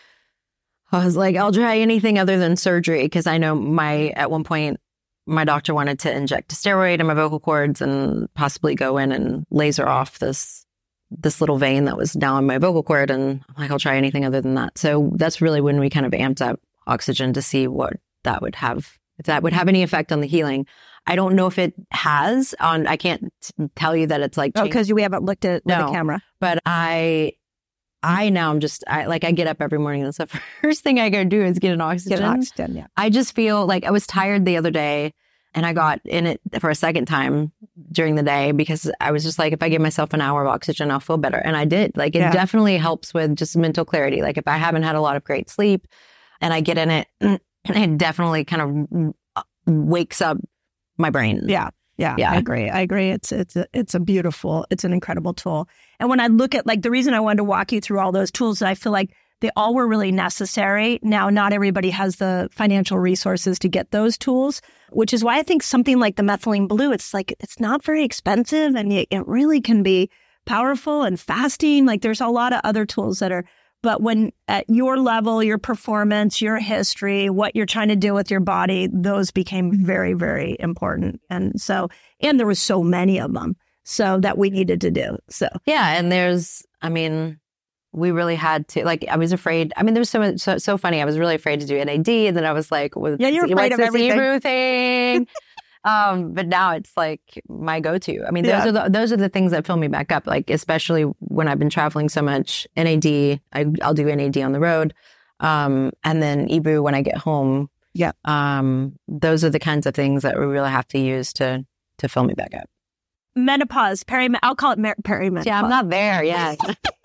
I was like, I'll try anything other than surgery because I know my at one point my doctor wanted to inject a steroid in my vocal cords and possibly go in and laser off this this little vein that was down in my vocal cord, and I'm like, I'll try anything other than that. So that's really when we kind of amped up oxygen to see what that would have, if that would have any effect on the healing. I don't know if it has on, I can't t- tell you that it's like, Oh, changed, because we haven't looked at with No. the camera. but I, I now I'm just, I like, I get up every morning and the first thing I go do is get an oxygen. Get an oxygen, yeah. I just feel like I was tired the other day and I got in it for a second time during the day because I was just like, if I give myself an hour of oxygen, I'll feel better. And I did. Like, it Yeah. definitely helps with just mental clarity. Like, if I haven't had a lot of great sleep and I get in it, it definitely kind of wakes up my brain. Yeah. Yeah, Yeah. I agree. I agree. It's it's a, it's a beautiful, it's an incredible tool. And when I look at like the reason I wanted to walk you through all those tools, I feel like they all were really necessary. Now, not everybody has the financial resources to get those tools, which is why I think something like the methylene blue, it's like it's not very expensive and it, it really can be powerful and fasting. Like there's a lot of other tools that are, but when at your level, your performance, your history, what you're trying to do with your body, those became very, very important. And so, and there was so many of them, so that we needed to do. So, Yeah. And there's, I mean, we really had to, like, I was afraid. I mean, there was so much, so, so funny. I was really afraid to do N A D. And then I was like, well, Yeah, you're afraid what's of this everything. Hebrew thing? um, but now it's like my go-to. I mean, those Yeah. are the, those are the things that fill me back up. Like, especially when I've been traveling so much, N A D, I, I'll do N A D on the road. Um, and then E B U when I get home. Yeah. Um, those are the kinds of things that we really have to use to, to fill me back up. menopause, peri, I'll call it mer- perimenopause. Yeah, I'm not there. Yeah.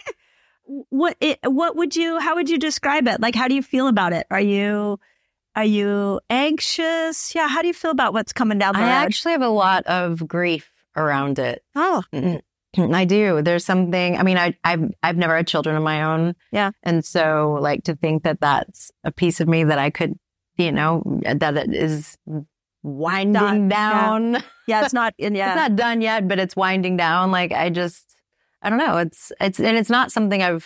What it, what would you? How would you describe it? Like, how do you feel about it? Are you are you anxious? Yeah. How do you feel about what's coming down the I road? actually have a lot of grief around it. Oh, I do. There's something, I mean, I, I've, I've never had children of my own. Yeah. And so like to think that that's a piece of me that I could, you know, that it is winding Done. down. yeah. It's not. And yeah. It's not done yet, but it's winding down. Like I just, I don't know. It's, it's, and it's not something I've,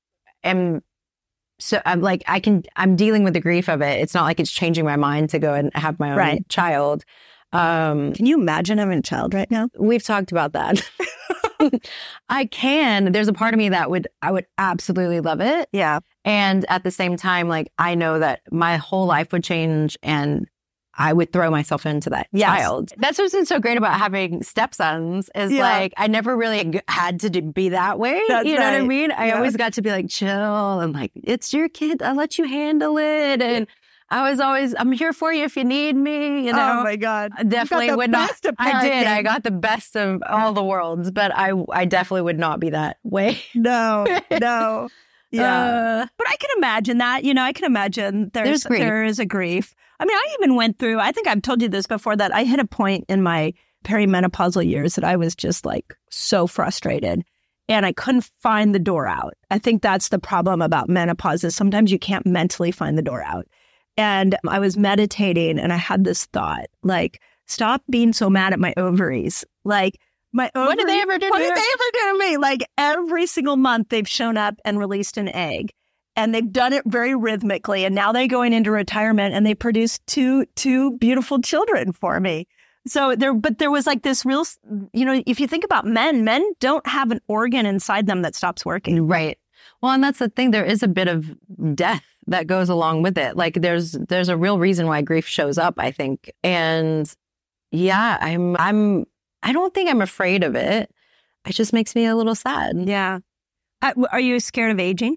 am, so I'm like, I can, I'm dealing with the grief of it. It's not like it's changing my mind to go and have my own Right. child. Um, Can you imagine having a child right now? we've talked about that. I can. There's a part of me that would, I would absolutely love it. Yeah. And at the same time, like, I know that my whole life would change and I would throw myself into that Yes. child. That's what's been so great about having stepsons is Yeah. like, I never really g- had to do, be that way. That's you know what I right. mean? I Yeah. always got to be like, chill and like, it's your kid. I'll let you handle it. And I was always, I'm here for you if you need me, you know. Oh my God. I definitely You got the would not. best of I did. I parenting. got the best of all the worlds, but I, I definitely would not be that way. No, no. Yeah. Uh, But I can imagine that. You know, I can imagine there's, There's grief. there is a grief. I mean, I even went through, I think I've told you this before, that I hit a point in my perimenopausal years that I was just like so frustrated and I couldn't find the door out. I think that's the problem about menopause is sometimes you can't mentally find the door out. And I was meditating and I had this thought, like, stop being so mad at my ovaries. Like, my ovaries, What did they ever do to What did you? they ever do to me? Like, every single month they've shown up and released an egg. And they've done it very rhythmically. And now they're going into retirement and they produced two two beautiful children for me. So there, but there was like this real, you know, if you think about men, men don't have an organ inside them that stops working. Right. Well, and that's the thing. There is a bit of death that goes along with it. Like there's there's a real reason why grief shows up, I think. And yeah, I'm I'm I don't think I'm afraid of it. It just makes me a little sad. Yeah. Uh, are you scared of aging?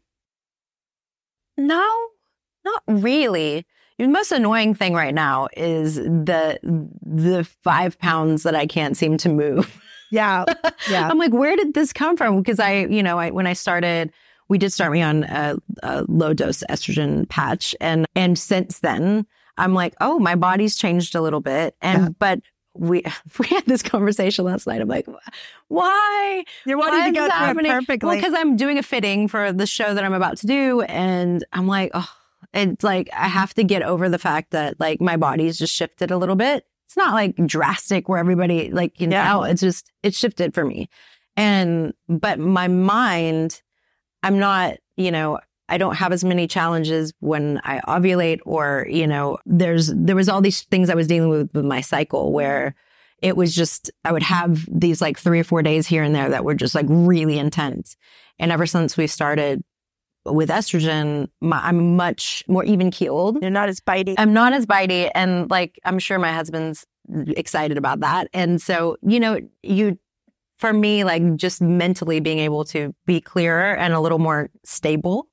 No, not really. The most annoying thing right now is the the five pounds that I can't seem to move. Yeah. Yeah. I'm like, where did this come from? Because I, you know, I, when I started, we did start me on a, a low dose estrogen patch, and and since then, I'm like, oh, my body's changed a little bit, and Yeah. but we we had this conversation last night. I'm like, why? You're Why wanting to is go this through it happening? perfectly. Well, because I'm doing a fitting for the show that I'm about to do, and I'm like, oh, it's like I have to get over the fact that like my body's just shifted a little bit. It's not like drastic where everybody like can Yeah. tell. It's just it's shifted for me, and but my mind, I'm not, you know. I don't have as many challenges when I ovulate, or, you know, there's, there was all these things I was dealing with with my cycle where it was just, I would have these like three or four days here and there that were just like really intense. And ever since we started with estrogen, my, I'm much more even keeled. You're not as bitey. I'm not as bitey. And like, I'm sure my husband's excited about that. And so, you know, you, for me, like just mentally being able to be clearer and a little more stable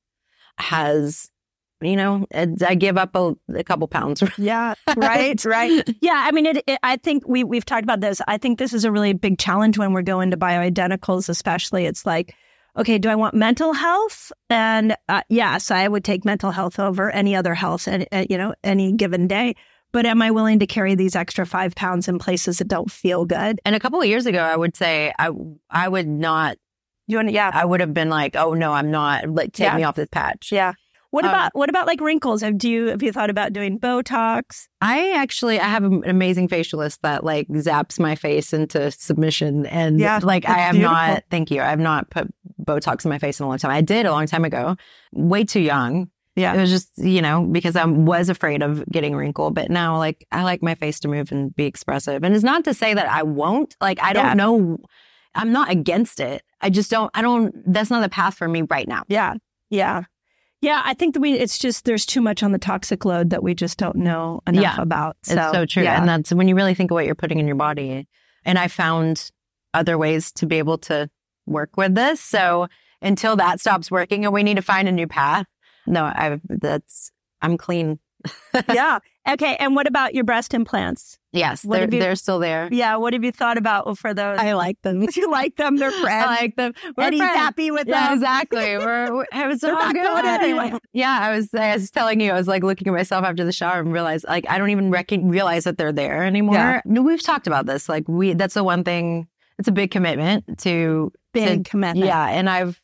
has, you know, I give up a, a couple pounds. Yeah. Right. Right. Yeah, I mean, it, it, I think we we've talked about this. I think this is a really big challenge when we're going to bioidenticals, especially. It's like, okay, do I want mental health? And uh, yes, I would take mental health over any other health, and uh, you know, any given day. But am I willing to carry these extra five pounds in places that don't feel good? And a couple of years ago, I would say I I would not. You want to, yeah. I would have been like, oh no, I'm not. Like, take Yeah. me off this patch. Yeah. What Um, about what about like wrinkles? Have do you have you thought about doing Botox? I actually I have an amazing facialist that like zaps my face into submission, and Yeah, like I that's have beautiful. not. Thank you. I have not put Botox in my face in a long time. I did a long time ago, way too young. Yeah. It was just, you know, because I was afraid of getting wrinkle. But now, like, I like my face to move and be expressive. And it's not to say that I won't. Like, I don't Yeah. know. I'm not against it. I just don't, I don't, that's not the path for me right now. Yeah. Yeah. Yeah, I think that we it's just there's too much on the toxic load that we just don't know enough Yeah. about. It's so true. yeah. And that's when you really think of what you're putting in your body. And I found other ways to be able to work with this. So until that stops working and we need to find a new path, no, I, that's, I'm clean. Yeah. Okay, and what about your breast implants? Yes, What they're, have you- they're still there. Yeah, what have you thought about for those? I like them. You like them. They're friends. I like them. We're And he's friends. happy with Yeah, them. exactly. We're, we're it was so They're not good. going anywhere. Yeah, I was. I was telling you, I was like looking at myself after the shower and realized, like, I don't even reckon, realize that they're there anymore. Yeah. No, we've talked about this. Like, we. That's the one thing. It's a big commitment to. Big to- commitment. Yeah, and I've,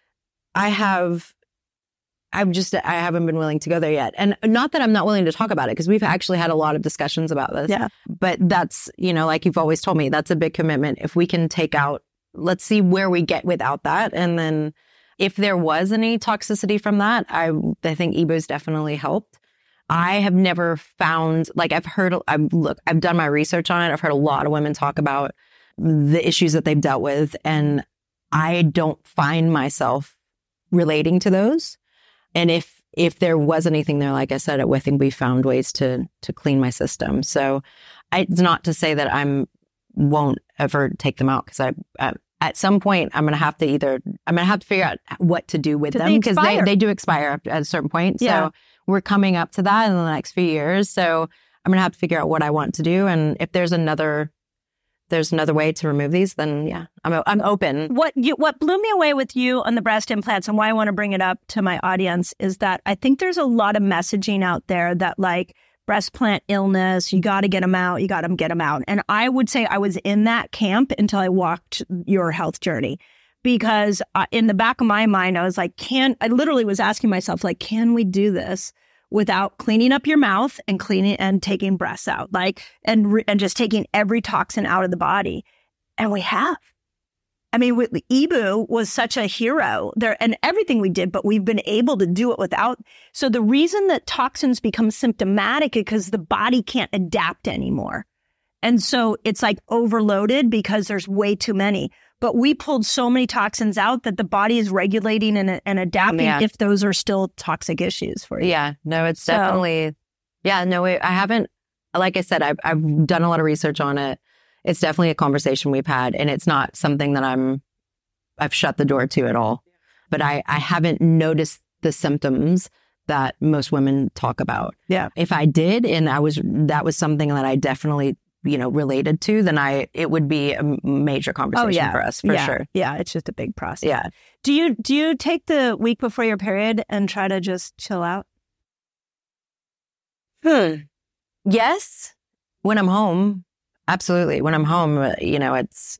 I have. I've just, I haven't been willing to go there yet. And not that I'm not willing to talk about it, because we've actually had a lot of discussions about this. Yeah. But that's, you know, like you've always told me, that's a big commitment. If we can take out, let's see where we get without that. And then if there was any toxicity from that, I, I think E B O's definitely helped. I have never found, like I've heard, I've look, I've done my research on it. I've heard a lot of women talk about the issues that they've dealt with. And I don't find myself relating to those. And if if there was anything there, like I said, I think we found ways to to clean my system. So I, it's not to say that I'm won't ever take them out, because I, I at some point I'm going to have to either I'm going to have to figure out what to do with them, because they, they, they do expire at a certain point. Yeah. So we're coming up to that in the next few years. So I'm going to have to figure out what I want to do. And if there's another there's another way to remove these, then yeah, I'm I'm open. What you what blew me away with you on the breast implants, and why I want to bring it up to my audience, is that I think there's a lot of messaging out there that like breast plant illness, you got to get them out, you got to get them out. And I would say I was in that camp until I walked your health journey, because uh, in the back of my mind, I was like, can I literally was asking myself, like, can we do this without cleaning up your mouth and cleaning and taking breasts out, like, and re- and just taking every toxin out of the body? And we have. I mean, with, Ibu was such a hero there, and everything we did, but we've been able to do it without. So the reason that toxins become symptomatic is because the body can't adapt anymore. And so it's like overloaded because there's way too many. But we pulled so many toxins out that the body is regulating and, and adapting yeah. if those are still toxic issues for you. Yeah, no, it's so, definitely, yeah, no, I haven't, like I said, I've, I've done a lot of research on it. It's definitely a conversation we've had, and it's not something that I'm, I've shut the door to at all. But I, I haven't noticed the symptoms that most women talk about. Yeah. If I did, and I was, that was something that I definitely, you know, related to, then I, it would be a major conversation oh, yeah. for us, for yeah. sure. Yeah. It's just a big process. Yeah. Do you, do you take the week before your period and try to just chill out? Hmm. Yes. When I'm home. Absolutely. When I'm home, you know, it's,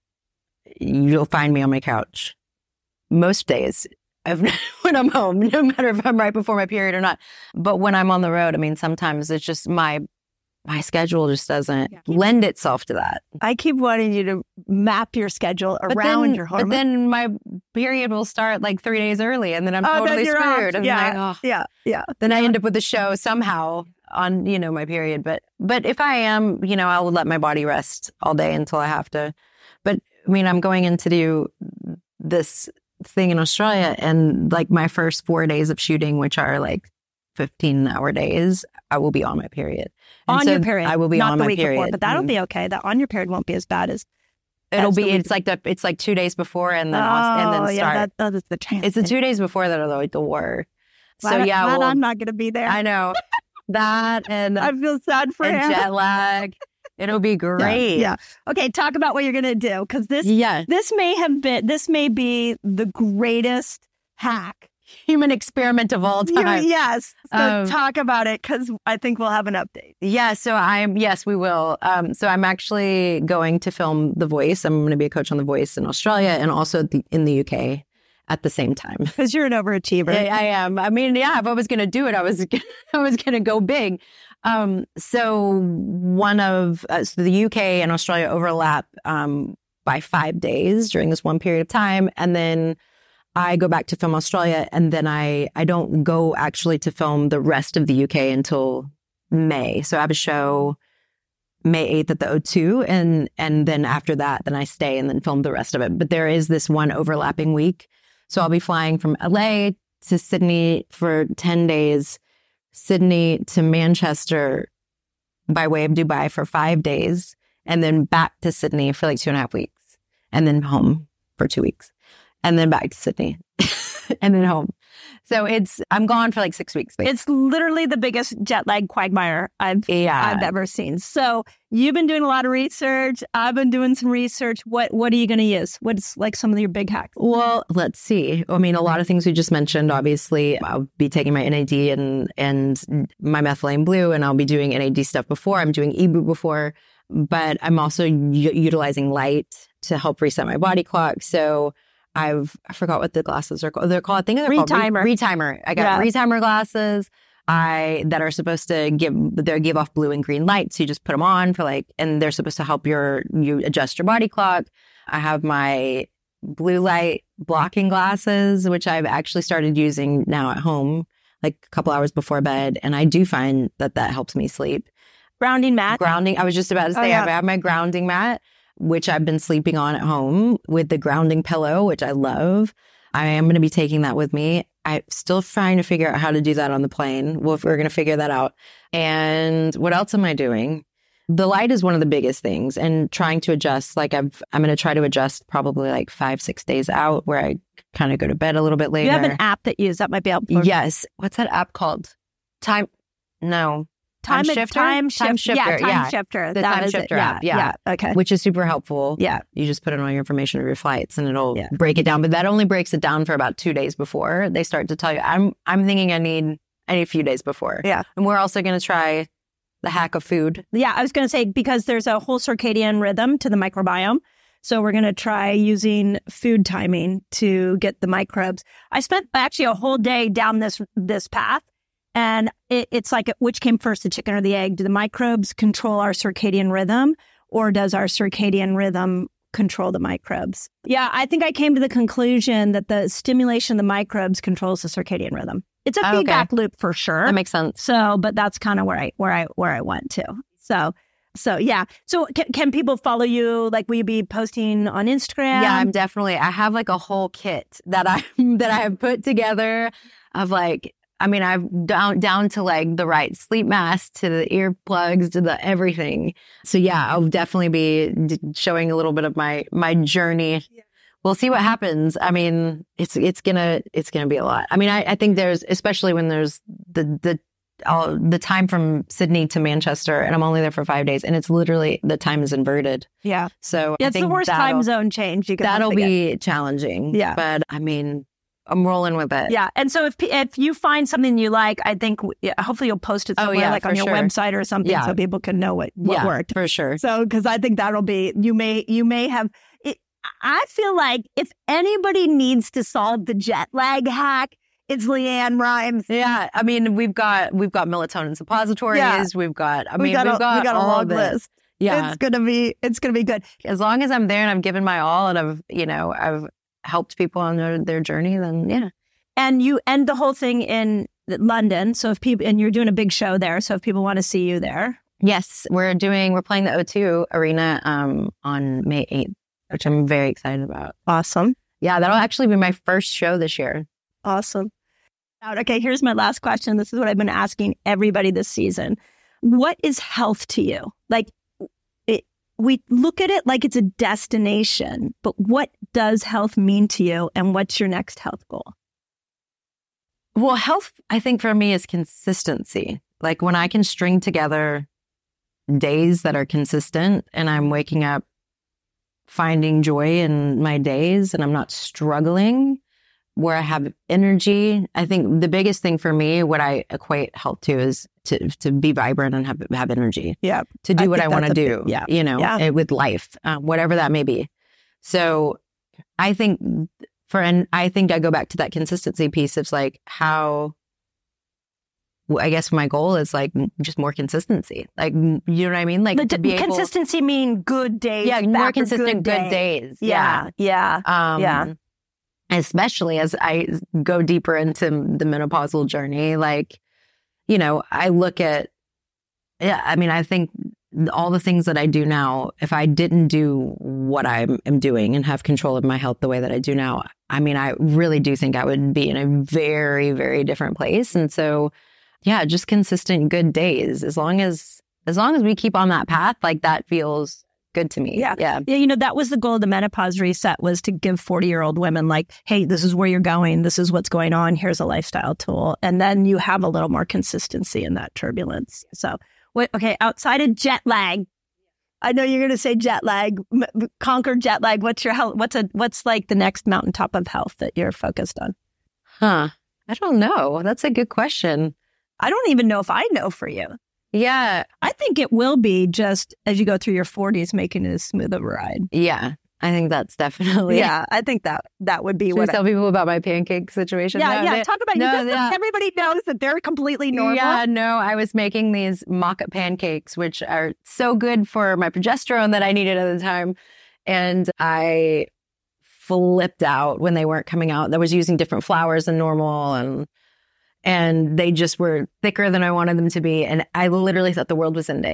you'll find me on my couch most days of, when I'm home, no matter if I'm right before my period or not. But when I'm on the road, I mean, sometimes it's just my, my schedule just doesn't yeah. lend itself to that. I keep wanting you to map your schedule but around then, your hormone. But then my period will start like three days early, and then I'm oh, totally then screwed. And yeah, like, oh. yeah, yeah. Then yeah. I end up with the show somehow on, you know, my period. But but if I am, you know, I will let my body rest all day until I have to. But I mean, I'm going in to do this thing in Australia, and like my first four days of shooting, which are like fifteen hour days, I will be on my period. And on so your period. I will be Not on the my week period. Before, but that'll mm. be okay. That on your period won't be as bad as it'll be. The it's like the it's like two days before, and then oh, and then start. Yeah, that, that is the chance. It's the two days before that are like the war. So glad, yeah, glad well, I'm not going to be there. I know that, and I feel sad for and him. jet lag. It'll be great. Yeah. yeah. Okay. Talk about what you're going to do, because this yeah. this may have been this may be the greatest hack. Human experiment of all time. You, yes. So um, talk about it, because I think we'll have an update. Yeah. So I'm, yes, we will. Um, so I'm actually going to film The Voice. I'm going to be a coach on The Voice in Australia, and also the, in the U K at the same time. Because you're an overachiever. I, I am. I mean, yeah, if I was going to do it, I was, I was going to go big. Um, so one of, uh, so the U K and Australia overlap um, by five days during this one period of time. And then I go back to film Australia, and then I, I don't go actually to film the rest of the U K until May. So I have a show May eighth at the O two, and and then after that, then I stay and then film the rest of it. But there is this one overlapping week. So I'll be flying from L A to Sydney for ten days, Sydney to Manchester by way of Dubai for five days, and then back to Sydney for like two and a half weeks, and then home for two weeks. And then back to Sydney and then home. So it's, I'm gone for like six weeks. Basically. It's literally the biggest jet lag quagmire I've, yeah. I've ever seen. So you've been doing a lot of research. I've been doing some research. What, what are you going to use? What's like some of your big hacks? Well, let's see. I mean, a lot of things we just mentioned, obviously. I'll be taking my N A D and, and my methylene blue, and I'll be doing N A D stuff before. I'm doing Ibu before, but I'm also u- utilizing light to help reset my body clock. So I've, I forgot what the glasses are called. They're called, I think they're retimer. called re- retimer. I got yeah. retimer glasses I that are supposed to give, they give off blue and green light. So you just put them on for like, and they're supposed to help your, you adjust your body clock. I have my blue light blocking glasses, which I've actually started using now at home, like a couple hours before bed. And I do find that that helps me sleep. Grounding mat. Grounding. I was just about to say, oh, yeah. I have my grounding mat. which I've been sleeping on at home with the grounding pillow, which I love. I am going to be taking that with me. I'm still trying to figure out how to do that on the plane. Well, if we're going to figure that out. And what else am I doing? The light is one of the biggest things, and trying to adjust. Like I've, I'm going to try to adjust probably like five, six days out where I kind of go to bed a little bit later. You have an app that you use that might be helpful. Yes. What's that app called? Time. No. Time, time shifter? Time shift, Time shifter. Yeah, time yeah. shifter. The that time is shifter it. app. Yeah, Yeah. yeah. Okay. Which is super helpful. Yeah. You just put in all your information of your flights and it'll Yeah. break it down. But that only breaks it down for about two days before they start to tell you. I'm I'm thinking I need I need a few days before. Yeah. And we're also going to try the hack of food. Yeah, I was going to say, because there's a whole circadian rhythm to the microbiome. So we're going to try using food timing to get the microbes. I spent actually a whole day down this this path. And it, it's like, which came first, the chicken or the egg? Do the microbes control our circadian rhythm, or does our circadian rhythm control the microbes? Yeah, I think I came to the conclusion that the stimulation of the microbes controls the circadian rhythm. It's a Oh, okay. feedback loop for sure. That makes sense. So, but that's kind of where I where I where I went to. So, so yeah. So, can, can people follow you? Like, will you be posting on Instagram? Yeah, I'm definitely. I have like a whole kit that I that I have put together of like. I mean, I've down down to like the right sleep mask, to the earplugs, to the everything. So yeah, I'll definitely be d- showing a little bit of my my journey. Yeah. We'll see what happens. I mean, it's it's gonna it's gonna be a lot. I mean, I, I think there's, especially when there's the the all, the time from Sydney to Manchester, and I'm only there for five days, and it's literally the time is inverted. Yeah. So Yeah, I it's think the worst time zone change you can that'll possibly be get. challenging. Yeah. But I mean, I'm rolling with it. Yeah. And so if if you find something you like, I think yeah, hopefully you'll post it Oh, somewhere, yeah, like on for your sure. website or something, Yeah. so people can know what, what yeah, worked. for sure. So, because I think that'll be, you may, you may have, it, I feel like if anybody needs to solve the jet lag hack, it's Leanne Rimes. Yeah, I mean, we've got we've got melatonin suppositories. Yeah. We've got, I we mean, got we've a, got we got a all long of it. list. Yeah, It's going to be, it's going to be good. as long as I'm there and I've given my all and I've, you know, I've helped people on their, their journey, then yeah. And you end the whole thing in London. So if people, and you're doing a big show there. So if people want to see you there. Yes, we're doing, we're playing the O two Arena um, on May eighth, which I'm very excited about. Awesome. Yeah, that'll actually be my first show this year. Awesome. Okay, here's my last question. This is what I've been asking everybody this season. What is health to you? Like, it, we look at it like it's a destination, but what does health mean to you, and what's your next health goal? Well, health, I think for me, is consistency. Like when I can string together days that are consistent and I'm waking up finding joy in my days and I'm not struggling, where I have energy. I think the biggest thing for me, what I equate health to, is to to be vibrant and have have energy. Yeah. To do I what think I want to that's a do. big- yeah. You know, Yeah. eh, with life, uh, whatever that may be. So I think for, and I think I go back to that consistency piece of like how, well, I guess my goal is like m- just more consistency. Like, m- you know what I mean? Like The to be able, consistency mean good days. yeah, more back or consistent good, day. days. Yeah. Yeah. Um, Yeah. Especially as I go deeper into the menopausal journey, like, you know, I look at, yeah, I mean, I think all the things that I do now, if I didn't do what I am doing and have control of my health the way that I do now, I mean, I really do think I would be in a very, very different place. And so, yeah, just consistent good days. As long as, as long as we keep on that path, like that feels good to me. Yeah. Yeah. Yeah, you know, that was the goal of the menopause reset, was to give forty-year-old women like, hey, this is where you're going. This is what's going on. Here's a lifestyle tool. And then you have a little more consistency in that turbulence. So, wait, okay, outside of jet lag, I know you're going to say jet lag, m- conquer jet lag. What's your health? What's a, what's like the next mountaintop of health that you're focused on? Huh. I don't know. That's a good question. I don't even know if I know for you. Yeah. I think it will be just as you go through your forties, making it as smooth of a ride. Yeah. I think that's definitely. Yeah, I think that that would be Should we what I, tell people about my pancake situation? Yeah, No, yeah. they- Talk about it. no, Just so yeah. everybody knows that they're completely normal. Yeah, no, I was making these mock-up pancakes, which are so good for my progesterone that I needed at the time. And I flipped out when they weren't coming out. I was using different flours than normal, and and they just were thicker than I wanted them to be. And I literally thought the world was ending.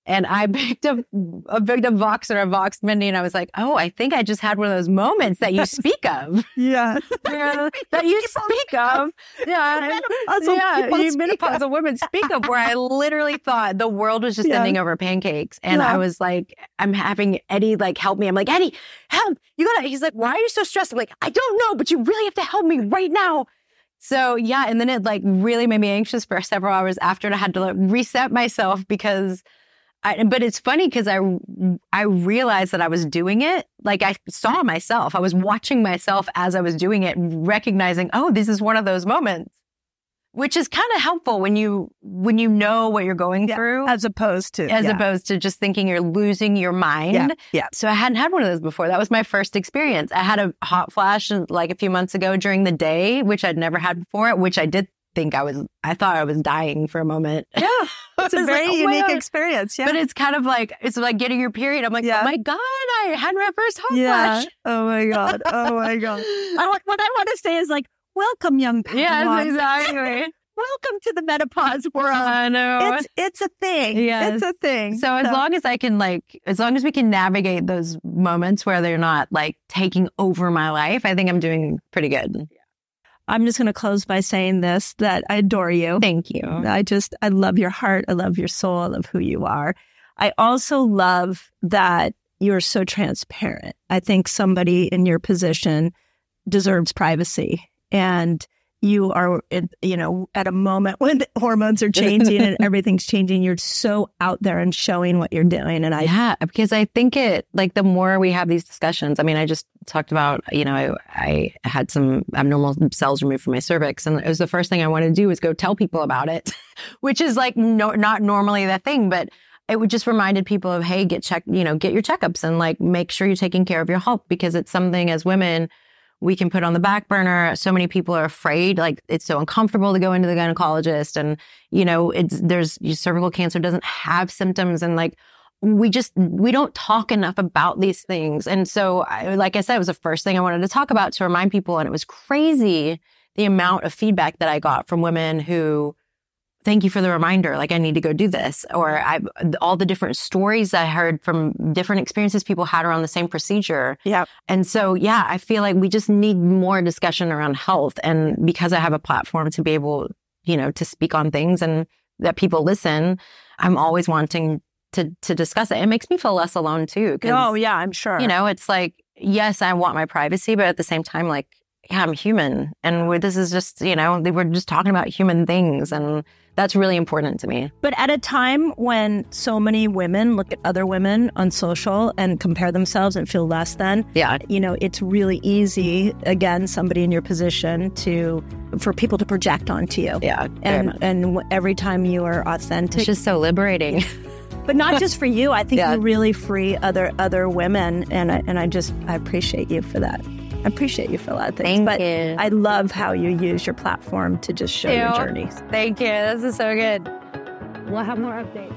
And I picked up, I picked up Voxer, a Vox Mindy, and I was like, oh, I think I just had one of those moments that you speak of. Yeah. yeah that you speak of. Yeah. Yeah. You menopausal women speak of, where I literally thought the world was just yeah. ending over pancakes. And yeah. I was like, I'm having Eddie like help me. I'm like, Eddie, help. You gotta, he's like, why are you so stressed? I'm like, I don't know, but you really have to help me right now. So yeah. And then it like really made me anxious for several hours after, and I had to like reset myself because I, but it's funny because I, I realized that I was doing it. Like I saw myself. I was watching myself as I was doing it, recognizing, oh, this is one of those moments, which is kind of helpful when you when you know what you're going yeah, through. As opposed to. As yeah. opposed to just thinking you're losing your mind. Yeah, yeah. So I hadn't had one of those before. That was my first experience. I had a hot flash like a few months ago during the day, which I'd never had before, which I did think I was, I thought I was dying for a moment. Yeah. It's a very like, oh unique experience. Yeah. But it's kind of like, it's like getting your period. I'm like, yeah. oh my God, I had my first hot yeah. flash. Oh my God. Oh my God. I, what I want to say is like, welcome, young Padawan. Yes, exactly. Welcome to the menopause world. I know. It's, it's a thing. Yes. It's a thing. So, so as long as I can like, as long as we can navigate those moments where they're not like taking over my life, I think I'm doing pretty good. I'm just going to close by saying this, that I adore you. Thank you. I just, I love your heart. I love your soul. I love who you are. I also love that you're so transparent. I think somebody in your position deserves privacy. And you are, you know, at a moment when the hormones are changing and everything's changing, you're so out there and showing what you're doing. And I, yeah, because I think it, like the more we have these discussions, I mean, I just talked about, you know, I, I had some abnormal cells removed from my cervix, and it was the first thing I wanted to do was go tell people about it, which is like no, not normally the thing, but it would just reminded people of, hey, get check, you know, get your checkups and like make sure you're taking care of your health, because it's something as women we can put on the back burner. So many people are afraid, like it's so uncomfortable to go into the gynecologist, and you know, it's there's cervical cancer doesn't have symptoms, and like we just we don't talk enough about these things. And so, I, like I said, it was the first thing I wanted to talk about to remind people, and it was crazy the amount of feedback that I got from women who, thank you for the reminder. Like, I need to go do this. Or I, all the different stories I heard from different experiences people had around the same procedure. Yeah. And so, yeah, I feel like we just need more discussion around health. And because I have a platform to be able, you know, to speak on things and that people listen, I'm always wanting to, to discuss it. It makes me feel less alone too. Oh, yeah, I'm sure. You know, it's like, yes, I want my privacy, but at the same time, like, yeah, I'm human. And we're, this is just, you know, we're just talking about human things. And that's really important to me. But at a time when so many women look at other women on social and compare themselves and feel less than, yeah, you know, it's really easy, again, somebody in your position to, for people to project onto you. Yeah. And, and every time you are authentic. It's just so liberating. But not just for you. I think yeah. you really free other other women. And I, and I just, I appreciate you for that. I appreciate you for a lot of things. Thank but you. I love how you use your platform to just show Thank your you. journeys. Thank you. This is so good. We'll have more updates.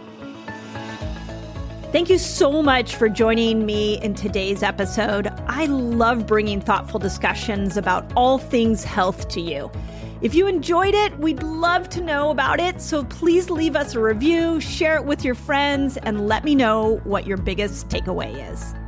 Thank you so much for joining me in today's episode. I love bringing thoughtful discussions about all things health to you. If you enjoyed it, we'd love to know about it. So please leave us a review, share it with your friends, and let me know what your biggest takeaway is.